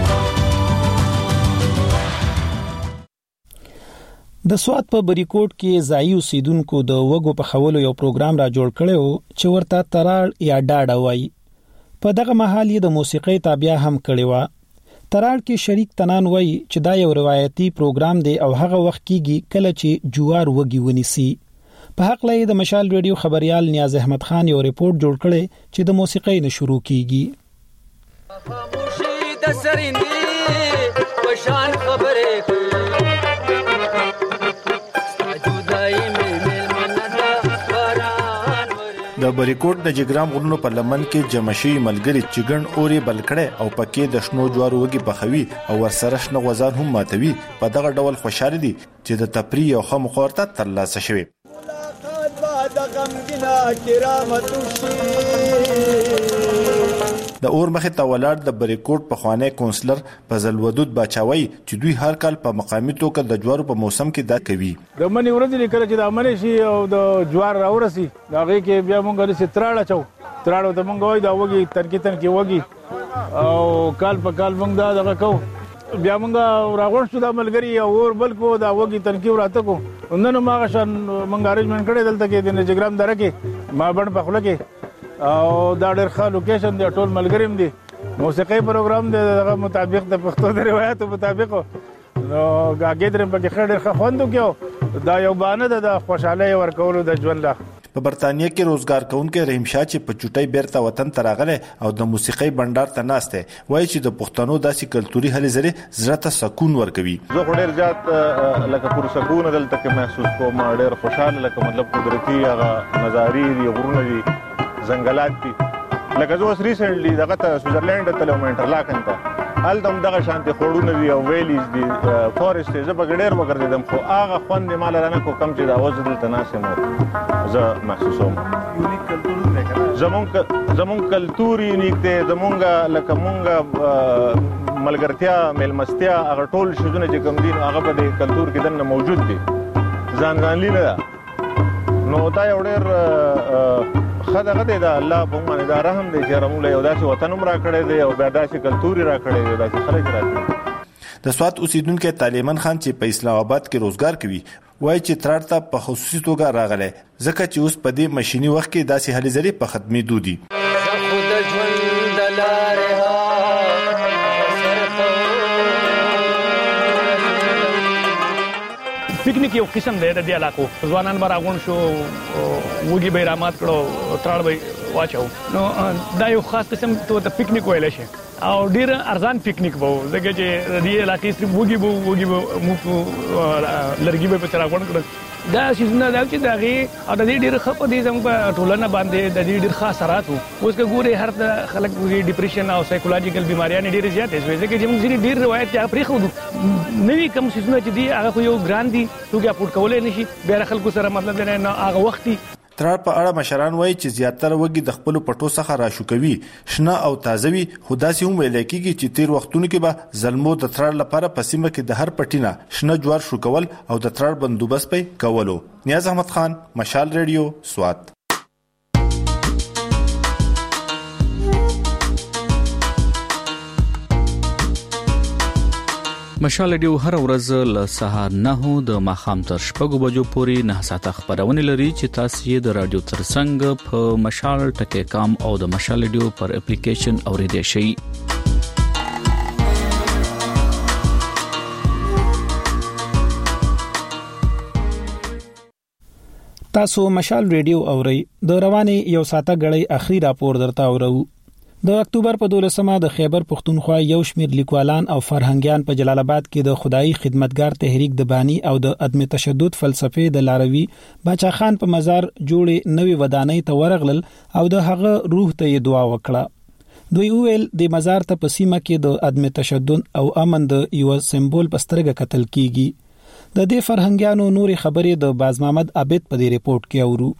د سوات په بریکوټ کې ځایي اوسیدونکو د وګو په خولو یو پروګرام را جوړ کړو چې ورته تراړ یا ډاډه وایي. په دغه مهال یې د موسیقۍ تابع هم کړې و. تراړ کې شریک تنان وایي چې دا یو روایتي پروګرام دی او هغه وخت کېږي کله چې جوار وږي ونیسي. په حق لای د مشال ریډیو خبريال نیاز احمد خان یو ریپورت جوړ کړي چې د موسیقۍ نه شروع کیږي. خاموشي د سرندې وشان خبره د بریکوټ د جګرام غرونو په لمن کې جمشي ملګری چګن اوري بلکړه او پکې د شنو جوارو وږي بخوي او ورسره شنو غزان هم ماتوي. په دغه ډول خوشاله دي چې د تفریح او خمو خورته ترلاسه شوي. د اور مخه ته ولاړ د بریکوټ په خوانه کونسلر فضل ودود بچاوي چې دوی هر کال په مقامي توګه د جوارو په موسم کې دا کوي. د منی ورځ لیکل چې د منی شي او د جوار راورسي دا غي کې بیا مونږ لري ستراړه چو تراړو ته مونږ وای دا وږي ترکیتن کې وږي او کال په کال مونږ دا دغه کو بیا مونږ راغون شو د ملګری او اور بل کو دا وږي تنکی وراته کو نن ما غشن مونږ ارینجمنت کړی دلته کې د جګرام دره کې ما بڼ په خله کې او دا ډېر ښه لوکیشن دی. ټول ملګریم دي. موسیقي پروګرام دی دغه مطابق د پښتو د روایتو مطابق نو غاګې درم په خړ ډېر ښه خوندو کې دا یو بانه ده د خوشاله ورکولو د ژوند لا. په برتانیې کې روزګار کوونکې رحیم شاه چې په چټي بیرته وطن ته راغله او د موسیقۍ بندر ته ناشته وایي چې د پښتنو داسې کلتوري هلې زری زړه ته سکون ورکوي. زه ډېر زیات لکه پر سکون دلته کې محسوس کوم، ډېر خوشاله لکه مطلب قدرتي هغه نظاری دی، غرونه دي، ځنګلات دي. لکه زه اوس ریسنټلی دغه ته سویزرلند ته تلم انټرلاکن ته هلته هم دغه شانتي خوړونه دي او ویلیز دي فارست زه به ډېر وګرځېدم خو هغه خوند یې مال رانه کو کم چې دا اوس دلته ناسم زه محسوسوم. زمونږ زمونږ کلتور یونیک دی، زمونږ لکه مونږ ملګرتیا میلمستیا هغه ټول شیزونه چې کوم دي هغه په دې کلتور کې دننه موجود دي، ځانګړنلي نه ده. نو دا یو ډېر خدغه دی دا الله په باندې دا رحم دی چې رموله یو داسې وطن هم را کړی دی او بیا داسې کلتوري را کړی دی داسې خلک را کړی. د سوات اوسیدونکو طالبان خان چې په اسلام آباد کې روزګار کوي وایي چې ترړ ته په خصوصي توګه راغلی ځکه چې اوس په دې ماشيني وخت کې داسې هلې ځلې په ختمېدو دي. پکنیک یو قسم دی د دې علاقو ځوانان به راغون شو وږي به رامات کړو تراړ به واچو نو دا یو خاص قسم ته د پکنیک ویل شي او ډیر ارزان پکنیک وو ځکه چې د دې علاقې سره وږي وو وږي وو مو لرګي به په راغون کړو دا شیزونه دا چې دغه او د دې ډیر خپ دي زموږ په ټولنه باندې د دې ډیر خاص اثرات وو اوس که ګوري هر خلک ګوري ډیپریشن او سایکولوژیکل بیماریاں ډیر زیاتې شوې ځکه چې موږ ډیر روایت ته پرې خو نوې کوم شیزونه چې دي هغه یو ګران دي توګه پټ کولای نشي بیا خلکو سره مطلب نه هغه وخت ترړ په اړه مشران وایي چې زیاتره وګي د خپل پټو څخه راشو کوي شنه او تازوي خداسي هم ویل کېږي چې تیر وختونو کې به زلمو د ترړ لپاره په سیمه کې د هر پټینا شنه جوار شو کول او د ترړ بندوبست پي کولو. نیاز احمد خان، مشال ریډیو، سوات. مشال ډیو هر ورځ له سهار نه د ماخام تر شپږو بجو پورې نه ساعته خبرونه لري چې تاسو یې د رادیو ترڅنګ په مشال ټکی کام او د مشال ډیو پر اپلیکیشن اوریدئ شئ. تاسو مشال ریډیو اورئ. د رواني یو ساعته غړي اخري راپور درته اورو. د اکتوبر په دولسمه د خیبر پختونخوا یو شمیر لیکوالان او فرهنګیان په جلال آباد کې د خدای خدمتګار تحریک د بانی او د عدم تشدد فلسفه د لاروی باچا خان په مزار جوړې نوې ودانۍ ته ورغلل او د هغه روح ته دعا وکړه. دوی ویل د مزار ته په سیمه کې د عدم تشدد او امن د یو سمبول پسترګه قتل کیږي. د دې فرهنګیانو نوري خبرې د باز محمد عابد په دې ریپورت کې اورو.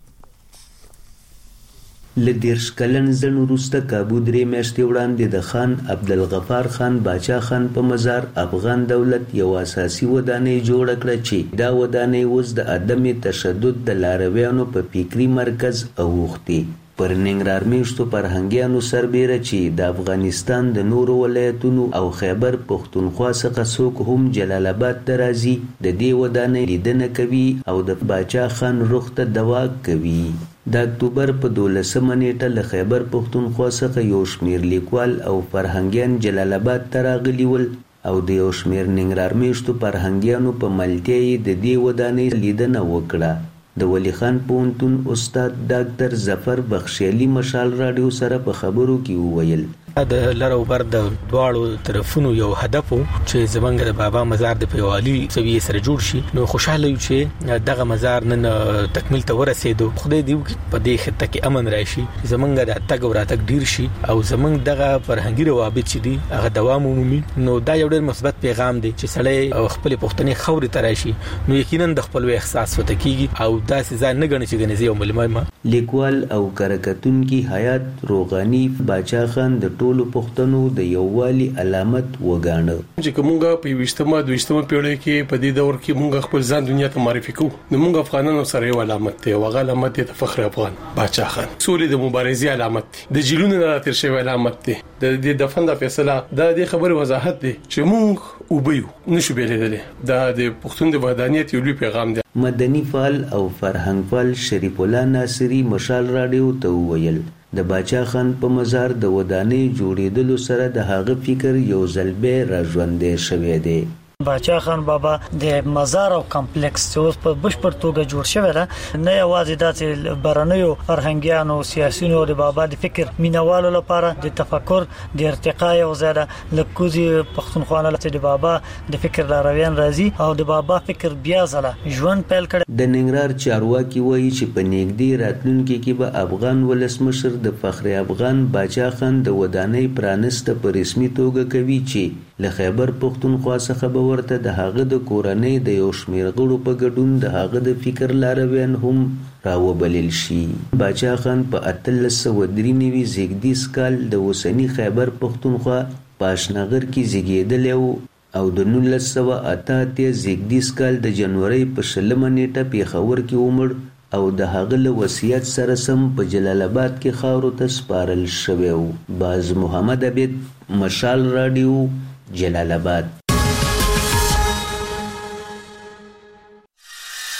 لدیرش کلن زن وروسته کابو درې میاشتې وړاندې د خان عبدالغفار خان باچا خان په مزار افغان دولت یو اساسي ودانۍ جوړه کړه چې دا ودانۍ اوس د عدم تشدد د لارویانو په فکری مرکز اوختي. پر ننګرهار میشتو فرهنګیانو سربېره چې د افغانستان د نورو ولایتونو او خیبر پختونخوا څخه څوک هم جلال آباد ته راځي د دې ودانۍ لیدنه کوي او د باچا خان روح ته دعا کوي. د اکتوبر په دولسمه نیټه له خیبر پختونخوا څخه یو شمیر لیکوال او فرهنګیان جلال آباد ته راغلي ول او د یو شمیر ننګرهار میشتو فرهنګیانو په ملتیا یې د دې ودانۍ لیدنه وکړه. د ولی خان پوهنتون استاد ډاکټر ظفر بخشیلی مشال رادیو سره په خبرو کې وویل د لارو بر د دواړو طرفونو یو هدف چې زمونږ د بابا مزار د پیوالي سوي سره جوړ شي. نو خوشاله یو چې دغه مزار نن تکمیل ته ورسېدو. خدای دې وکړي په دې خطه کې امن راشي، زمونږ د تګ او راتګ ډیر شي او زمونږ دغه فرهنګي روابط چې دي هغه دوام ومومي. نو دا یو ډېر مثبت پیغام دی چې سړی خپل پښتني خوري تراشي نو یقینا د خپل احساس وته کیږي او دا ځان نه غني چې غنځي او ملمه. لیکوال او کرکټون کی حیات روغانی باچا خان د ټولو پښتنو د یووالي علامت وګاڼه چې کومه په وشتمه د وشتمه پیړۍ کې په دې دور کې موږ خپل ځان دنیا ته معرفي کوو. نو موږ افغانانو سره یو علامت دی او هغه علامت د فخر افغان باچا خان سولې د مبارزې علامت دی، د جیلونو نه تیر شوی علامت دی، د دې دفن د فیصله دا د خبرو وضاحت دی چې موږ وبیو نشو بیلېدل. دا د پښتون د وحدانیت یو لوی پیغام دی. مدني فعال او فرهنګ فعال شریف الله ناصری مشال رادیو ته ویل د باچا خان په مزار د ودانۍ جوړېدلو سره د هغه فکر یو ځل به راژوندې شوی دی. باچا خان بابا د مزار او کمپلیکس اوس په بشپړ توګه جوړ شوی دی. نه یوازې د برنیو فرهنګیانو سیاسيونو د بابا د فکر مینوالو لپاره د تفکر د ارتقا او زیاده لکوزي پښتونخوا ته د بابا د فکر لارویان راځي او د بابا فکر بیا ځله ژوند پیل کړ. د ننګرهار چارواکي وایي چې په نږدې راتلونکي کې به افغان ولسمشر د فخر افغان باچا خان د ودانۍ پرانسته په رسمي توګه کوي چې له خیبر پختونخوا څخه به ورته د هغه د کورنۍ د یو شمیر غړو په ګډون د هغه د فکر لارویان هم راوبلل شي. باچا خان په اتلس سوه درې نوي زیږدیز کال د اوسني خیبر پختونخوا په اشنغر کې زیږېدلی او د نولس سوه اته اتیا زیږدیز کال د جنورۍ په شلمه نیټه پیښور کې ومړ او د هغه له وصیت سره سم په جلال آباد کې خاورو ته سپارل شوی و. باز محمد عبید، مشال رادیو، جلال آباد.